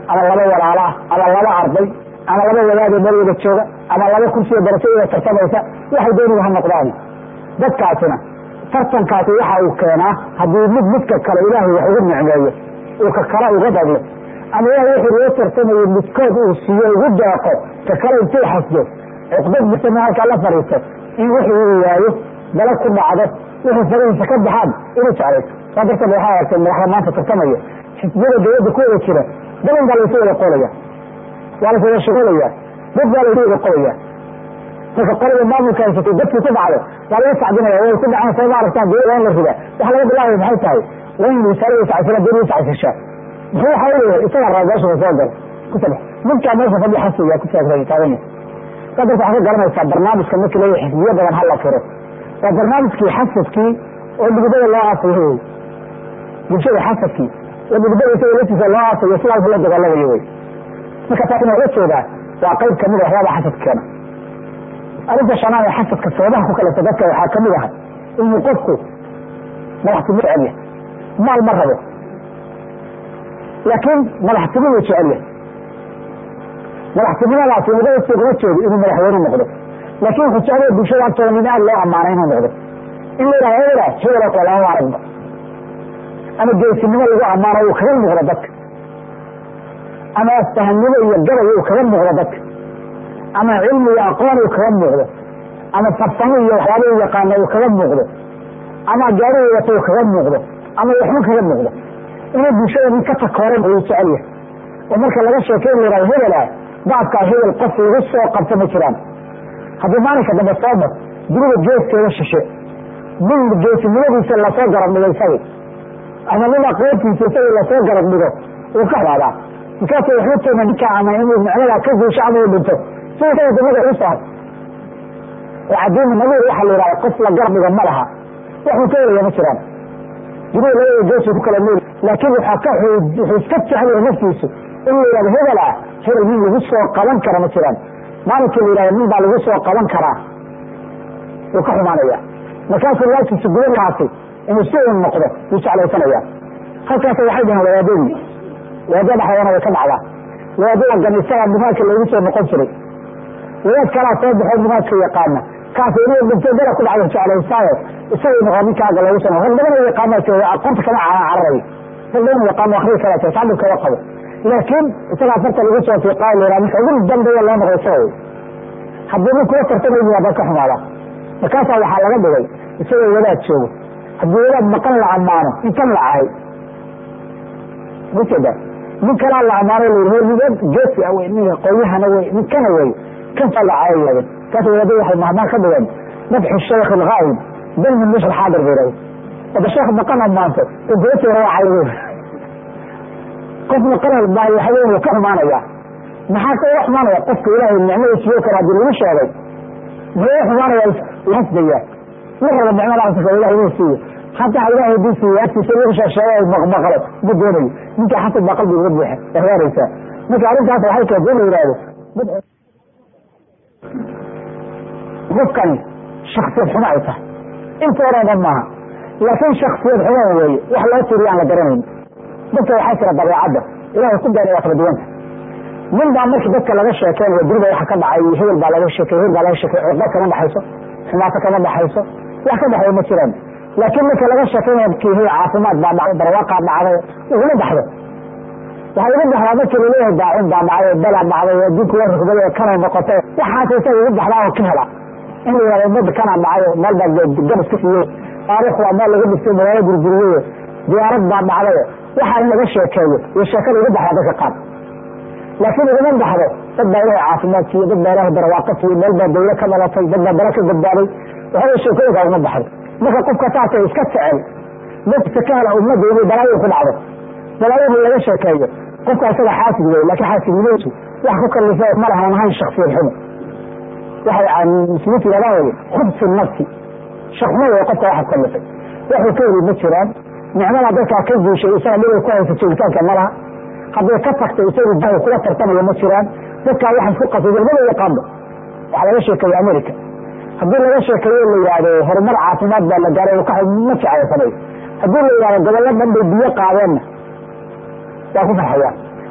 ama laba walaala ama laba arday ama laba wadaada meel wada jooga ama laba kursiga darasada tartamaysa waxay doonayaan ha noqdaan dadkaasina tartankaasi waxa uu keenaa haddii midka kale ilaahay wax ugu nicmeeyo uu ka kale uga dhaglo ama ilaahay wuxuu loo tartamayo midkood uu siiyo ugu deeqo ka kale intuu xasdo cuqdad bisana halkaa la fariisto in wixii uu waayo dala ku dhacdo wixii fariisa ka baxaan inuu jeclayso saa darteed waxaa aragtay madaxda maanta tartamaya xisbiyada dawladda ku wada jira dalan baa laysu wada qolaya waa la wada shaqolaya dad baa laysu wada qolaya marka qolada maamulka haysatay dadkii ku dhacdo waa laga sacdinaya way ku dhacaan soo ma aragtaan dawladda waa in la ridaa waxa laga bilaabay maxay tahay waa in wasaarada tacasira dawladda tacasishaa muxuu waxa leeyahay isaga raagaasha soo gal ku sabax ninka meesha fadhi xasiya ku saabsan taaganya dadka waxaa ka garanaysaa barnaamijka markii leeyahay xisbiya badan hal la furo waa barnaamijkii xasadkii oo dhigdada loo aasayo bulshada xasadkii oo dhigdada isaga laftiisa loo aasayo islaamka la dagaalamayo wey marka taasina uga jeedaa waa qayb kamid a waxyaaba xasadka keena arrinta shanaad ee xasadka sababaha ku kaleta dadka waxaa kamid aha inuu qofku madaxtinimo jecel yahay maal ma rabo laakiin madaxtinimuu jecel yahay madaxtinimadaasi ugama jeedo inuu madaxweyne noqdo laakiin wuxuu jecel yahay bulshada agtooda nin aad loo ammaanay inuu noqdo in la yidhaha hebela kale lama aragba ama geesinimo lagu ammaano uu kaga muuqdo dadka ama astahanimo iyo gabay uu kaga muuqdo dadka ama cilmi iyo aqoon uu kaga muuqdo ama farsamo iyo waxyaaba u yaqaana uu kaga muuqdo ama gaari wato uu kaga muuqdo ama waxba kaga muuqdo inuu bulshada nin ka takooran uu jecel yahay oo marka laga sheekeyn la yidhahdo hebela baabkaa hebel qof lagu soo qabto ma jiraan haddii maalinka dambe soomar dunida geeskeeda shishe nin geesinimadiisa lasoo garab dhigo isaga ama nin aqoontiisa isaga lasoo garab dhigo uu ka xidaadaa markaas waxu keena ninka ama inuu nicmada ka zuusho ama uu dhinto si isaga damada u sahay oo cadiima nabiir waxaa la yidhahda qof la garab dhigo ma laha waxuu ka helaya ma jiraan dunida labada geesu ku kala nool laakiin wuxuu iska jecel naftiisu in la yidhahdo hebel ah hebel nin lagu soo qaban kara ma jiraan maalinkii la yidhahdo nin baa lagu soo qaban karaa wuu ka xumaanaya markaasuu laakiinse gudakaasi inuu si un noqdo wuu jeclaysanaya halkaas waxay dhaheen wadaadadii wadaada xayaana way ka dhacdaa wadaadada ganisaga dimaadka loogu soo noqon jiray wadaad kalaa soo baxoo dimaadka yaqaana kaas inuu dhinto dala ku dhacdo jeclaysaayo isagay noqon ninkaaga loogu soo noqon badan yaqaana aqoonta kama cararayo badan yaqaano akhriya kala tahay tacabka kaga qabo laakiin isagaa farta lagu soo fiiqaayo la ninka ugu dambeeya loo noqdo isaga haddii nin kula tartamayn waa ka xumaada markaasaa waxaa laga dhigay isagoo wadaad joogo haddii wadaad maqan la ammaano inkan la cahay ujeeda nin kalaa la ammaano la yidhi geesi a wey ninka qoyahana wey ninkana wey kantaa la cahay yaaden kaas wadaada waxay mahmaan ka dhigeen madxu shaykh alghaayib dalmi mish alxaadir bay yidhahdeen wada sheekh maqan ammaanto geesiga waa caygo qof maqan baa waxaweyn wuu ka xumaanaya maxaa ka uga xumaanaya qofka ilaahay nicmada siiyo kale haddii lagu sheegay muxuu uga xumaanaya hasdaya la raba nicmadaasaka ilahay inuu siiyo hataa ilahay hadii siiyo agtiisa lagu sheegsheegay maqmaqalo ma doonayo ninka xasad baa qalbiga uga buuxa waxyaaraysaa marka arrintaas waxay keentay in la yidhahdo qofkani shaksiyad xumo ay tahay inta oran dhan maaha laakiin shaksiyad xumo weeye wax loo tiriyo aan la garanayn dadka waxaa jira dabeecadda ilahay ku beenay waa kala duwanta nin baa markii dadka laga sheekeynayo duriba waxa ka dhacay hebel baa laga sheekey hebel baa laga sheekey cudba kama dhaxayso xumaato kama dhaxayso wax ka dhaxayo ma jiraan laakiin marka laga sheekeynayo kiihi caafimaad baa dhacay barwaaqaa dhacday uguma dhaxdo waxay ugu dhaxdaa markii laleeyahay daacun baa dhacay balaa dhacday adduunku waa rugbaday kanay noqotay waxaas isaga ugu dhaxdaa oo ka hela in la yidhahdo ummadda kanaa dhacay meel baa gabas ka siiyey taariikh waa meel laga dhistay magaalo burburiyey diyaarad baa dhacday waxaa in laga sheekeeyo iyo sheekada ugu dhaxdaa dadka qaar laakiin uguma dhaxdo dad baa ilahay caafimaad siiye dad baa ilahay barwaaqo siiye meel baa dawla ka dhalatay dad baa dala ka badbaaday waxaa sheekooyinkaa uguma dhaxdo marka qofka taasa iska jecel dadka ka hela ummadda inay balaayo ku dhacdo balaayahu laga sheekeeyo qofka isaga xaasid wey laakiin xaasidnimadiisu wax ku kalifa ma lahan ahayn shaksiyad xumo waxay muslimiinta yidhahdaan wey khubsi nafsi shakxumo wey qofka waxa kalifay waxuu ka heli ma jiraan nicmada dadkaa ka guushay isaga dhibay ku haysa joogitaanka ma laha hadday ka tagtay isagu jahi kula tartamayo ma jiraan dadkaa waxay ku qasay dalmada yaqaano waxaa laga sheekeeye america haddii laga sheekeeyo la yidhaahdo horumar caafimaad baa la gaaray ma jecaysanay haddii la yidhahdo gobollo dhan bay biyo qaadeenna waa ku farxayaan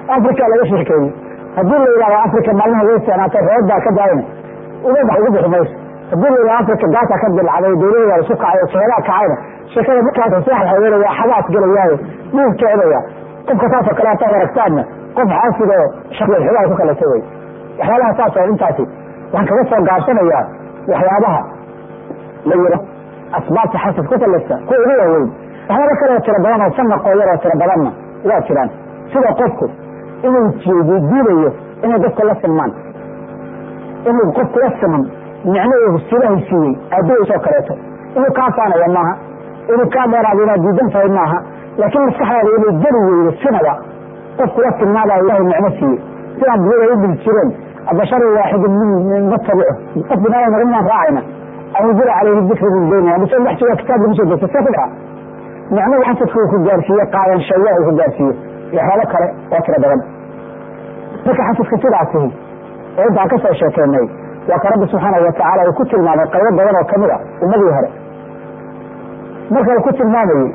africa laga sheekeeyey haddii la yidhahdo africa maalmaha way seenaatay reebaa ka daayna uga ugu bixi mayso haddii la yidhahdo africa gaasa ka dilacday dawladda isu kacay oo jeedaa kacayna sheekada markaas sax xaweelaya xabaas galayaayo dhiig keenaya qofka saasoo kale hataad aragtaanna qof xaasid oo shaqiyad xubaha ku kala tegay waxyaalaha saas oo intaasi waxaan kaga soo gaabsanayaa waxyaabaha la yidho asbaabta xasad ku sallaysa kuwa ugu waaweyn waxyaaba kale oo tiro badan oo sanna qooyar oo tiro badanna waa jiraan sida qofku inuu diidayo inay dadka la sinmaan inuu qofku la siman nicmo silahay siiyey aaddaysoo kaleeto inuu kaa faanaya maaha inuu kaa dheeraado inaad diidan tahay maaha laakiin maskaxdaada inay geli weydo sinaba qofku la sinmaabaa ilahay nicmo siiyey sidaan dunyada u dhigi jireen abasharu waaxidin ma tabico qof binaadam naga minaan raacayna anzila calayhi dikri min baynina mise wax jooga kitaab lagu soo degtay see ku dhaca nicmada xasadka uu ku gaarsiiye qaadanshayaa uu ku gaarsiiye iyo waxyaalo kale oo tiro badan marka xasadka sidaasihi oo intaan ka soo sheekeynay waa ka rabbi subxaanahu watacaala uu ku tilmaamay qaybo badan oo kamid a ummadii hore marka uu ku tilmaamayey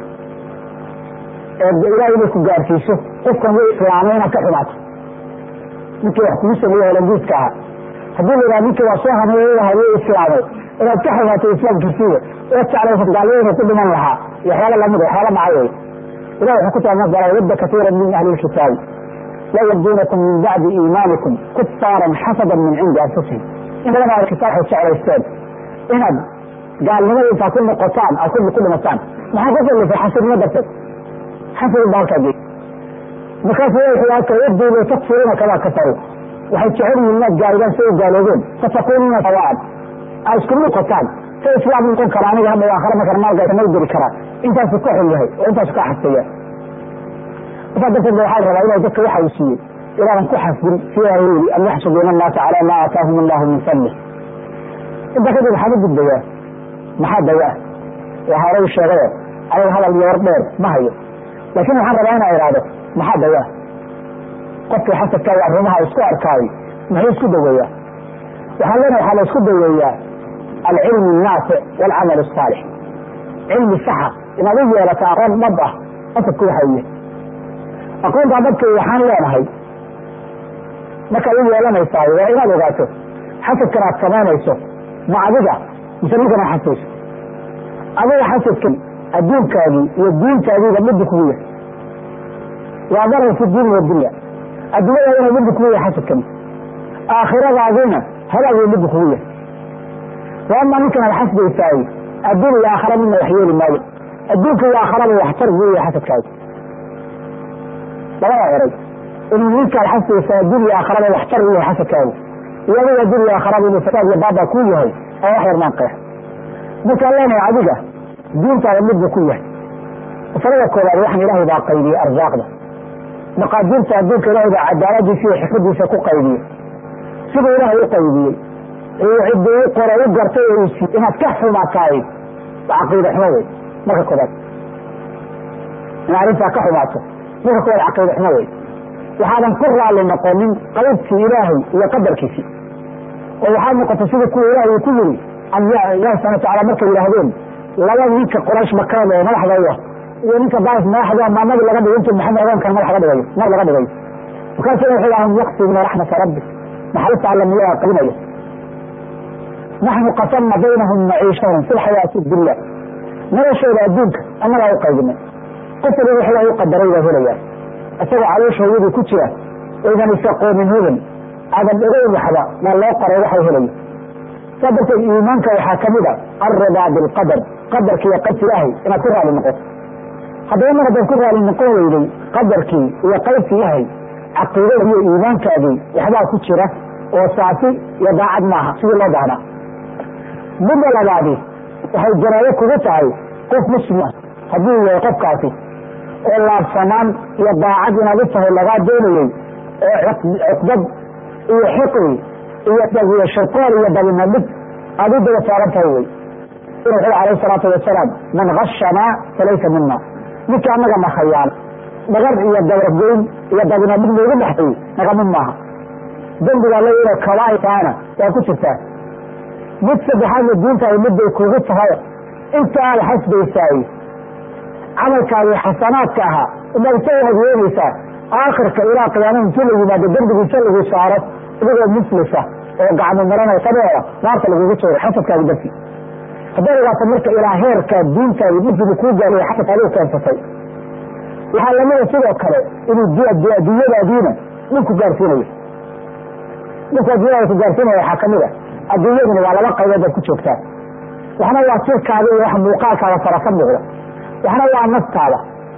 ilaah inay ku gaarsiiso qofkan way islaamay inaad ka xumaato ninkii wax kugu sameeye holandiiska ahaa haddii la yidhaha ninkii waa soo hameeyaha way islaamay inaad ka xumaato islaamkiisiiba oo jeclaysa gaalweyna ku dhiman lahaa iyo waxyaala lamida waxyaala dhacay ilah wuxuu ku tilmaamay wadda katiira min ahli lkitaabi la yarduunakum min bacdi iimaanikum kufaaran xasadan min cindi anfusihim in badan ahli kitaab waxay jeclaysteen inaad gaalnimada intaa ku noqotaan aad ku dhimataan maxaa ka sallifay xasadnimo darteed xasad baa halkaa gey markaasu yabduuna takfiruuna kamaa kafaru waxay jecel yihiin inaad gaalidaan si ay gaaloobeen fatakunuuna sawaan aa isku noqotaan sa islaam noqon kara aniga hadda aakhara markaan maalgaasa may geli karaa intaasu ka xun yahay oo intaasu ka xasaya markaa darteed ba waxaa rabaa ilahay dadka waxa uu siiyey inaadan ku xasbin sidaa yii an yaxsuduuna annaasa calaa maa aataahum allahu min fadlih intaa kadib waxaan u gudbayaa maxaa dawaa waa hore u sheegayo aniga hadal iyo war dheer ma hayo laakiin waxaan rabaa inaa ihahdo maxaa dawaa qofkii xasadka iyo arrimaha isku arkaayo muxuu isku daweeyaa waxaan leenahay waxaa la isku daweeyaa alcilmu annaafic waalcamal asaalix cilmi saxa inaad u yeelato aqoon dhab ah xasadku waxa u yahay aqoontaa dhabkay waxaan leenahay markaad u yeelanaysaay waa inaad ogaato xasadkan aad samaynayso ma adiga mise ninkan aad xasayso adiga xasadkan adduunkaagii iyo diintaagiiba midda kugu yahay waa darar fi diin wadunya adduunyadaadina midda kugu yahay xasadkani aakhiradaadina halaagii midda kugu yahay wa ama ninkan aad xasbaysaay adduun iyo aakhara midna wax yeeli maayo adduunka iyo aakharaba waxtar buu yahay xasadkaaga labada eray inuu ninkaad xasbaysaa adduun iyo aakharaba waxtar u yahay xasadkaaga iyo adiga adduun iyo aakharaba inuu fasaad iyo baaba ku yahay oo wax yarmaan qeex markaan leenahay adiga diintaada midba ku yahay masalada koowaad waxaan ilaahay baa qaydiyey arsaaqda maqaadirta adduunka ilaahay baa cadaaladiisa iyo xikmadiisa ku qaydiyey siduu ilaahay u qaydiyey cidda u qora u gartay oo uu siiyey inaad ka xumaataay waa caqiida xumo wey marka koobaad in arrintaa ka xumaato marka koobaad caqiida xumo wey waxaadan ku raalli noqonin qaybtii ilaahay iyo qadarkiisii oo waxaad noqotay sida kuwa ilaahay uu ku yiri ilahi subana wataala markay yidhaahdeen laba ninka quraysh makaada ee madaxda u ah iyo ninka daais madaxda maa nabi laga dhigo intuu maxamed agoonkan madax laga dhigayo mar laga dhigayo markaasuna waxay dhahan yaqsimuna raxmata rabbi naxariista alla miyaa qaybinaya naxnu qasamna baynahum maciishahum fi lxayaati dunya noloshooda adduunka annagaa u qaybinay qof waliba wax ilahay u qadaray baa helayaa isagoo caloosha hooyadii ku jira oydan isaqoonin huban aadan ogeyn waxba baa loo qoray waxay helayo saa darteed iimaanka waxaa kamid a alridaa bilqadar qadarki iyo qaybta ilaahay inaad ku raali noqoto haddaba mar haddaad ku raali noqon weyday qadarkii iyo qaybta ilaahay caqiidada iyo iimaankaagii waxbaa ku jira oo saafi iyo daacad maaha sidii loo baahnaa midda labaadi waxay janaayo kugu tahay qof muslim ah hadduu yahay qofkaasi oo laabsanaan iyo daacad inaad u tahay lagaa doonayey oo cuqdad iyo xiqri iyo shirqool iyo dabinadhig aad u daba saaran tahay wey in wuxuu alayhi salaatu wasalaam man gashanaa falaysa mina ninka annaga na khayaan dhagar iyo dabargoyn iyo dabinadhig noogu dhexay naga mid maaha dembigaa leeyahay kabaaitaana waa ku jirtaa mid saddexaadna diintaay midbay kugu tahay inta aad xasbaysaay camalkaagii xasanaadka ahaa inaad isa hadiyeynaysaa aakhirka ilaa qiyaamada intii la yimaado dembigiisa lagu saaro adigoo muflisa oo gacmo maranaysa dheera naarta lagugu tuuro xasadkaaga darti. hadday ogaato marka ilaa heerka diintaadi dhibkigu kuu gaariyo xasadka adigu keensatay, waxaa lamida sidoo kale inuu adduunyadaadiina dhinku gaarsiinayo. dhinku adduunyada ku gaarsiinaya waxaa kamid a adduunyaduna waa laba qaybood baad ku joogtaa. waxna waa jirkaada iyo wax muuqaalkaada fara ka muuqda, waxna waa naftaada.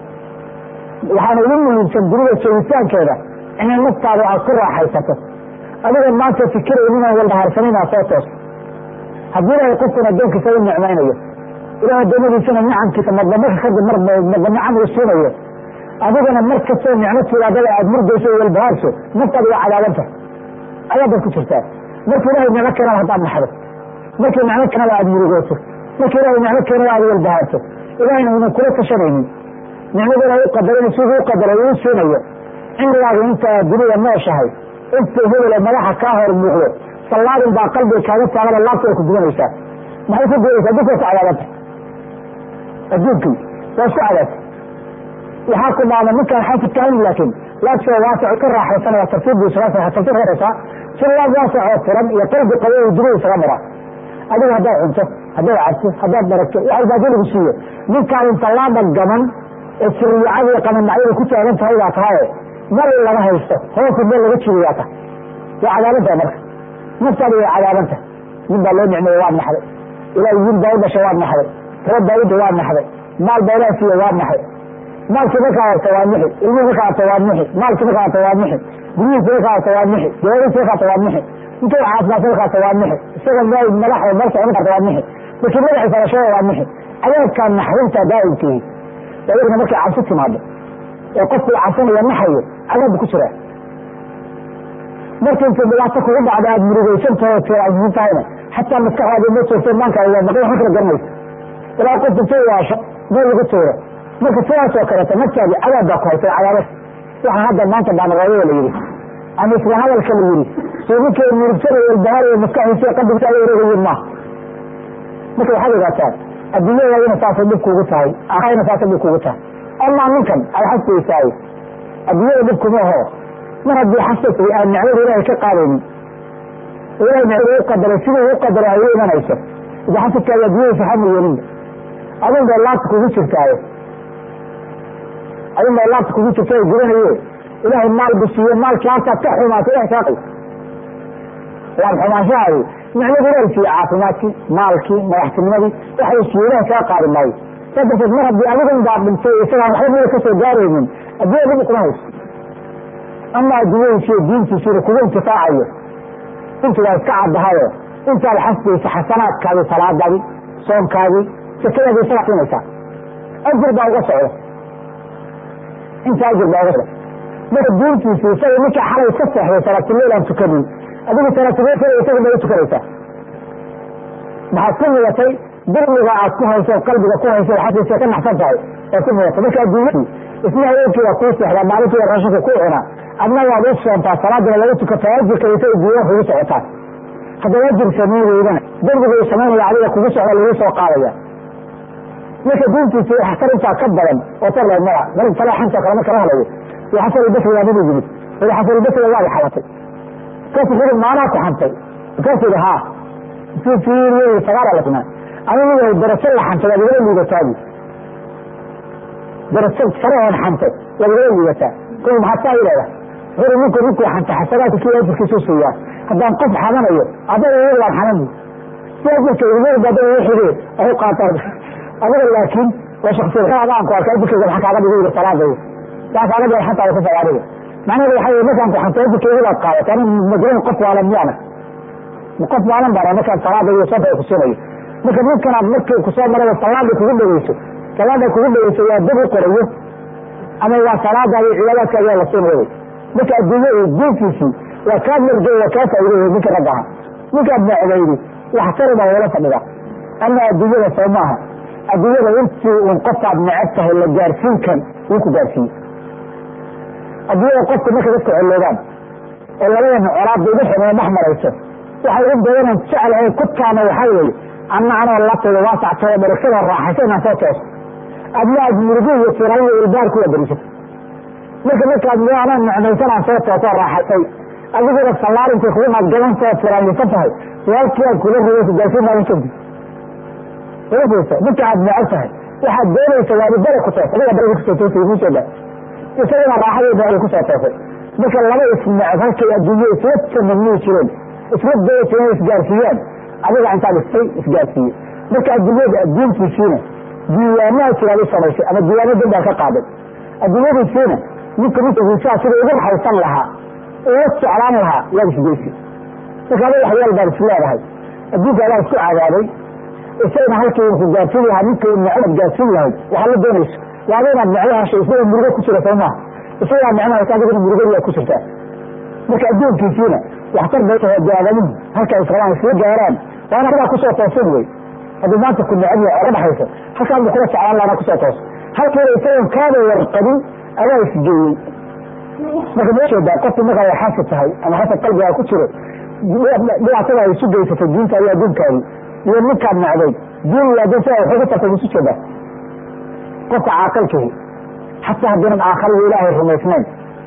waxaana ugu muhiimsan dunida joogitaankeeda inay naftaada aad ku raaxaysato adiga maanta fikiraynin inaan walbahaarsanin aa soo toos. haddii ilaahay qofkan addoonkiisa u nicmaynayo, ilaah adoomadiisana nicamkiisa madlamarka kadib madla nicam uu siinayo, adigana mar kastoo nicmo tilaadada aad murgayso o walbahaarso naftaada waa cadaabanta ayaadaad ku jirtaa. marka ilahay nicmo keenada haddaad naxdo, markii nicmo keenada aad murugooto, markii ilahay nicmo keenada aad walbahaarto, ilahayna unan kula tashanaynin nicmada ilahay u qadarin siduu u qadaray uu siinayo. cimrigaaga intaa dunida nooshahay inta hebele madaxa kaa hor muuqdo sallaadin baa qalbiga kaaga taagana laabta ay ku gudanaysaa. maxay ku gudanaysaa? adduunka ku cadaabanta, adduunkii waa isku cadaabta. waxaa ku dhaama ninkaan xaafidka ahayn laakiin laabsoo waasac ka raaxaysanaya tartiibdiisa tartiib horeysaa si laab waasac oo furan iyo qalbi qabo uu dunida isaga maraa. adiga haddaad cunto, haddaad cabto, haddaad daragto wax baadi lagu siiyo, ninkaan inta laaba gaban ee siriyacada qamanacyada ku taagan tahay baa tahaye mar laga haysto hoosa meel laga jigayaa tahay. waa cadaabanta marka naftaada way cadaabanta. nin baa loo nicmeeye waad naxday, ilaah wiil baa u dhashay waad naxday, rab baa udda waad naxday, maal baa ilaah siiye waad naxday. maalkii markaa arto waa nixi, ilmihii markaa arto waa nixi, maalkii markaa arto waa nixi, guryihiisa markaa arto waa nixi, gawaadiisa markaa arto waa nixi, inta caafimaadka markaa arto waa nixi, isaga meel madaxa meel socon karta waa nixi, laakiin madaxiisa rashada waa nixi. cadaabkaa naxdinta daa'imkii daawirna markay cabsi timaado ee qofku cabsanaya naxayo cadaab ku jiraa. marka inta dhibaato kugu dhacda aad murugaysantahay oo tiiracsan tahayna xataa maskaxdaada ma joogto maankaa waa maqan wax kala garanaysa ilaa qof intay waasho meel lagu tuuro. marka sidaas oo kaleeto naftaadi cadaab baa ku haytay cadaabad. waxaa hadda maanta baanaqaadada la yidhi ama isla hadalka la yidhi suubinkay murugsanay walbahaaraya maskaxdiisa qalbigiisa ay wareegayiin maaha. marka waxaad ogaataan adduunyadaadina saasay dhib kuugu tahay, aakhirana saasay dhib kuugu tahay. amaa ninkan aad xasbaysaayo adduunyada dhib kuma aho mar haddii xasbasay aan nicmada ilaahay ka qaadaynin, ilahay nicmada u qadaray siduu u qadaray ay u imanayso ida xasadkaadi adduunyadiisa xamil yeelinba adin bay laabta kugu jirtaayo, adin bay laabta kugu jirta ay gudanaye ilaahay maal bu siiye maalkii halkaad ka xumaatay ixsaaqay waan xumaanshahaadi nicmada ilahay siiye caafimaadkii maalkii madaxtinimadii waxay siiye ilahay kaa qaadi maayo. saa darteed mar haddii adigan baa dhintay isagaan waxba mida kasoo gaaraynin adduunya dhib kuma hayso. ama adduunyadiisiiyo diintiisiina kugu intifaacayo intu waa iska caddahayo intaad xasbaysa xasanaadkaadii salaadaadii soomkaadii sakadaadi isagaa siinaysaa ajir baa uga socda, inta ajir baa uga socda. marka diintiisi isaga ninkaa xalay iska seexday salaatuleyl aan tukanin adigu salaatuleyl isaga bay u tukanaysaa. maxaad ku mudatay dirliga aad ku hayso qalbiga ku hayso xasiisa ka naxsan tahay ee ku mudatay. marka adduunyadii isna haweenkii waa kuu seexdaa, maalintii waa raashinka ku cunaa, adna waad u soontaa, salaadana laga tukataa, ajirka isa diiwan kugu socotaa. haddaba ajir samayn weydana dembiga uu samaynaya adiga kugu socda lagu soo qaadaya. marka diintiisa waxtar intaa ka badan oo tarleed mala mar talaxanta kale marka la halayo waa xasan albasri waa nabi yimid wada xasan albasri waa xalatay kaasi xiri maanaa ku xantay kaasi haa fiiriyo sagaal la tinaa aniga daraso la xantay wada liidataabi daraso sareen xantay wada liidataa kun maxaa ilaa hore ninku xantay xasanaadka kii ajirkiisu siiya haddaan qof xamanayo aday la xamanay ajirka ilaahay badan wixii ay qaataan adiga laakiin waa shakhsiga aan ku arkay dadka waxa kaaga dhigay salaada yaa kaaga dhigay xataa ku salaadiga macnaheedu waxa weeye markaan ku xantay dadka ila qaado tan majran qof wala miyana qof wala bara markaan salaada iyo sabay ku soo marka ninkan aad markii ku soo maray salaada kugu dhageyso waa dad qorayo ama waa salaada iyo cibaadadka ayaa la soo maray marka adduunyada diintiisi waa ka marjay waa ka faa'iideeyay ninka ragaha ninka bacaydi wax tarida wala fadhida ama adduunyada soomaha adduunyada intii uu qofkaad necabtahay la gaarsiin kan uu ku gaarsiin adduunyada qofka marka dadka celeedaan oo labadana colaad ugu xidhan dhex marayso waxay u badanaan jecelahay ku taana waxa weeye ana la tago waasactay barakada raaxaysan soo toos adna murugo iyo tirada ilbaar ku badrisay markaad miyaana nicmaysanaan soo toosoo raaxatay adiguna sallaarintii kugu madgadantood firaamisan tahay walkii aad kula rabay kugaarsiin maadan jirti walafiisa ninka aad necab tahay waxaad doonaysa waa ibada ku toos adiga bada kusoo toosay igu soo dhaa isaguna raaxadeeda ay kusoo toosay marka laba isnecab halkay adduunye isla tamaniyi jireen isla daya jireen isgaarsiiyaan adiga intaad istay isgaarsiiye marka adduunyada adduunkiisiina diiwaanaha jiraad u samaysay ama diiwaano danbaa ka qaaday adduunyadiisiina ninka ninkiisaa sida ugu raxaysan lahaa uga jeclaan lahaa waad isgeysi marka ada waxyaal baad isleedahay adduunka adaa isku cadaabay isagana halkii ku gaarsiin lahaa ninkay necmad gaarsiin lahayd waxaa la doonayso waaba inaad necmo heshay isaga murugo ku jira soo maaha isagaa necmo haysa adiguna murugadiyaa ku jirtaa marka adduunkiisiina waxtar bay tahay aadamuhu halka israbaan isla gaaraan waana sidaa kusoo toosan wey haddii maanta ku necab yahay oga dhaxayso halkaan bu kula jeclaan lahana kusoo toos halkiina isagoon kaada warqabin adaa isgeeyey marka ma jeedaa qofki markaa ay xasid tahay ama xasad qalbigaa ku jiro dhibaatada ay isu geysatay diinta iyo adduunkaadii iyo ninkaad necday diin iyo adduun sida waxay ku tartay isu jeedaa qofka caaqilkihi xataa haddiinan aakhara iyo ilaahay rumaysnayn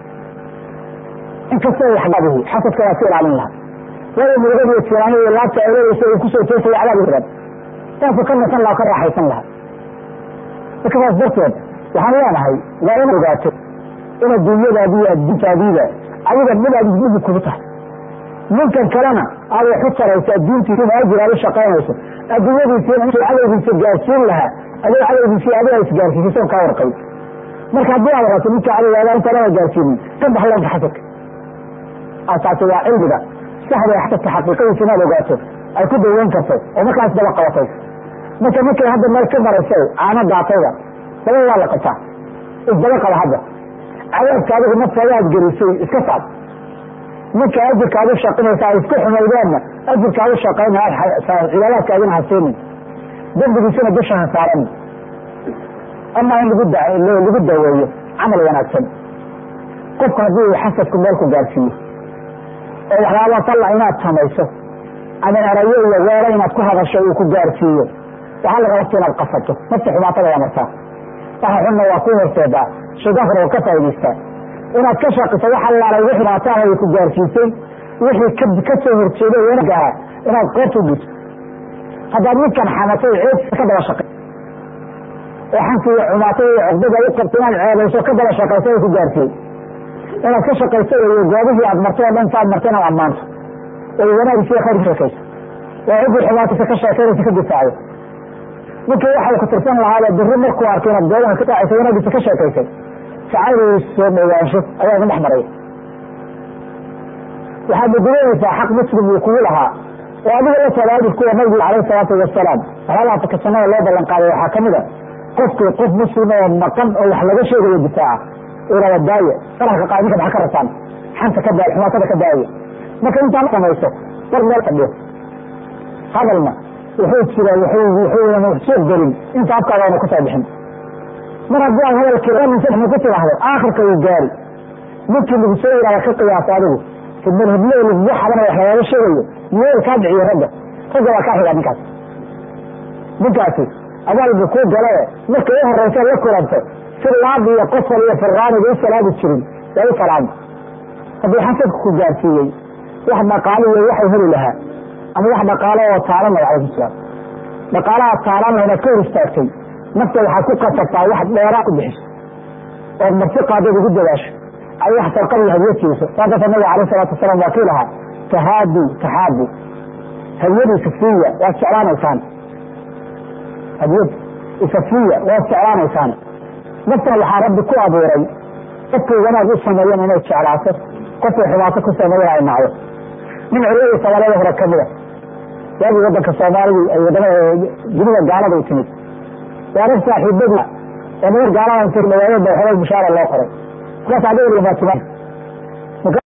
inkastoo waxbaadihi xasadka waa ka ilaalin lahaa waayo murugadiiyo jiraano iyo laabta ayleeysa uu kusoo toosaya cadaab iran saasuu ka nasan laha ka raaxaysan lahaa marka saas darteed waxaan leenahay waa inaad ogaato in adduunyadaadi iyo adduuntaadiida adiga mid aad ismidi kugu tahay ninkan kalena aad wax u tarayso adduuntiisina ajir aad u shaqaynayso adduunyadiisiina intuu cadowgiisa gaarsiin lahaa adoo cadowgiisii adiga isgaarsiisay soon kaa warqabay marka haddii aad rato ninka cadowgaada intaan ana gaarsiinin ka bax loonka xasadka taasi waa cilmiga saxda xasadka xaqiiqadiisa inaad ogaato ay ku daweyn karto oo markaas daba qabatay marka ninkay hadda meel ka maraysa caano daatayda daba waa la qabtaa isdaba qaba hadda cadaabka adigu naftaada aad gelisay iska saad ninka ajirkaad u shaqinaysa ay isku xumaydaanna ajirkaad u shaqayna cibaadaadkaadina hasiinin dambigiisana dusha ha saaran amaa in lagu daweeyo camal wanaagsan qofku haddii uu xasadku meel ku gaarsiiyo oo waxyaaba talla inaad samayso ama erayo iyo weero inaad ku hadasho uu ku gaarsiiyo waxaa laga waqti inaad qasato nafta xumaatada waa martaa waxa xunna waa ku horseedaa shaydankana waa ka faa'idaystaa inaad ka shaqiso waxa laalay wixii xumaataha ay ku gaarsiisay wixii ka soo horjeeday weena gaara inaad qoorta u dhiso haddaad ninkan xamatay ceeb ka daba shaqay oo xanki iyo xumaatada iyo cugdada u qabto inaad ceebayso ka daba shaqayso ay ku gaarsiiyey inaad ka shaqayso iyo goobihii aad martay oo dhan saad martay inaad ammaanto oo wanaagisiiyo khayr ka sheekayso waa ciddii xumaatisa ka sheekaynaysa ka difaaco ninkii waxay ku tirsan lahaaba birri markuu arkay inaad goobaha ka daacaysa wanaagisa ka sheekaysay jacayl soo dhawaansho ayaa igu dhex maray waxaad mudulanaysaa xaq muslim uu kugu lahaa oo adiga la talaadi kuwa nabigu calayhi salaatu wasalaam waxyaabaha takasannada loo ballan qaaday waxaa kamid a qofkii qof muslim oo maqan oo wax laga sheegayo difaaca irada daaya sarafka qaad ninka maxa ka rabtaan xanta ka daaya xumaatada ka daaya marka intaan samayso war meel fadhiyo hadalna wuxuu jira wuxuu suuq gelin inta afkaadaana kusoo bixin mar haddii aad hadalkii ku tiraahdo aakhirka uu gaari ninkii lagu soo yihahda ka qiyaaso adigu fidmal hiblo lagugu xabanaya wax lagaaga sheegayo miyeel kaa dhiciyo ragga waa kaa xigaa ninkaasi abaal buu kuu gale marka u horeysa la kulanto si laab iyo qosol iyo firraaniga u salaadi jirin waa u salaamo haddii xasadka ku gaarsiiyey wax dhaqaalo iyo waxay heli lahaa ama wax dhaqaalo oo taalan leh calaykum salaam dhaqaalaha taalan leh inaad ka hor istaagtay nafta waxaad ku kasabtaa wax dheeraa ku bixiso ood marti qaadad ugu dadaasho ay wax sarqadi hadiyadkiiso saa darteed nabiga calayhi salaatu wasalaam waa kii lahaa taxaabu hadiyad isafiya waad jeclaanaysaan hadiyad isafiya waad jeclaanaysaan naftana waxaa rabbi ku abuuray qofkay wanaag u sameeyan inay jeclaato qofkay xumaato ku sameeyan ay nacdo nin culimada soomaaliyada hore kamida waagii wadanka soomaalida ay wadamada dunida gaalada u timid waa rag saaxiibadii oo nabar gaalada inta dhawaayeen ba waxoogay bushaara loo qoray markaas adiga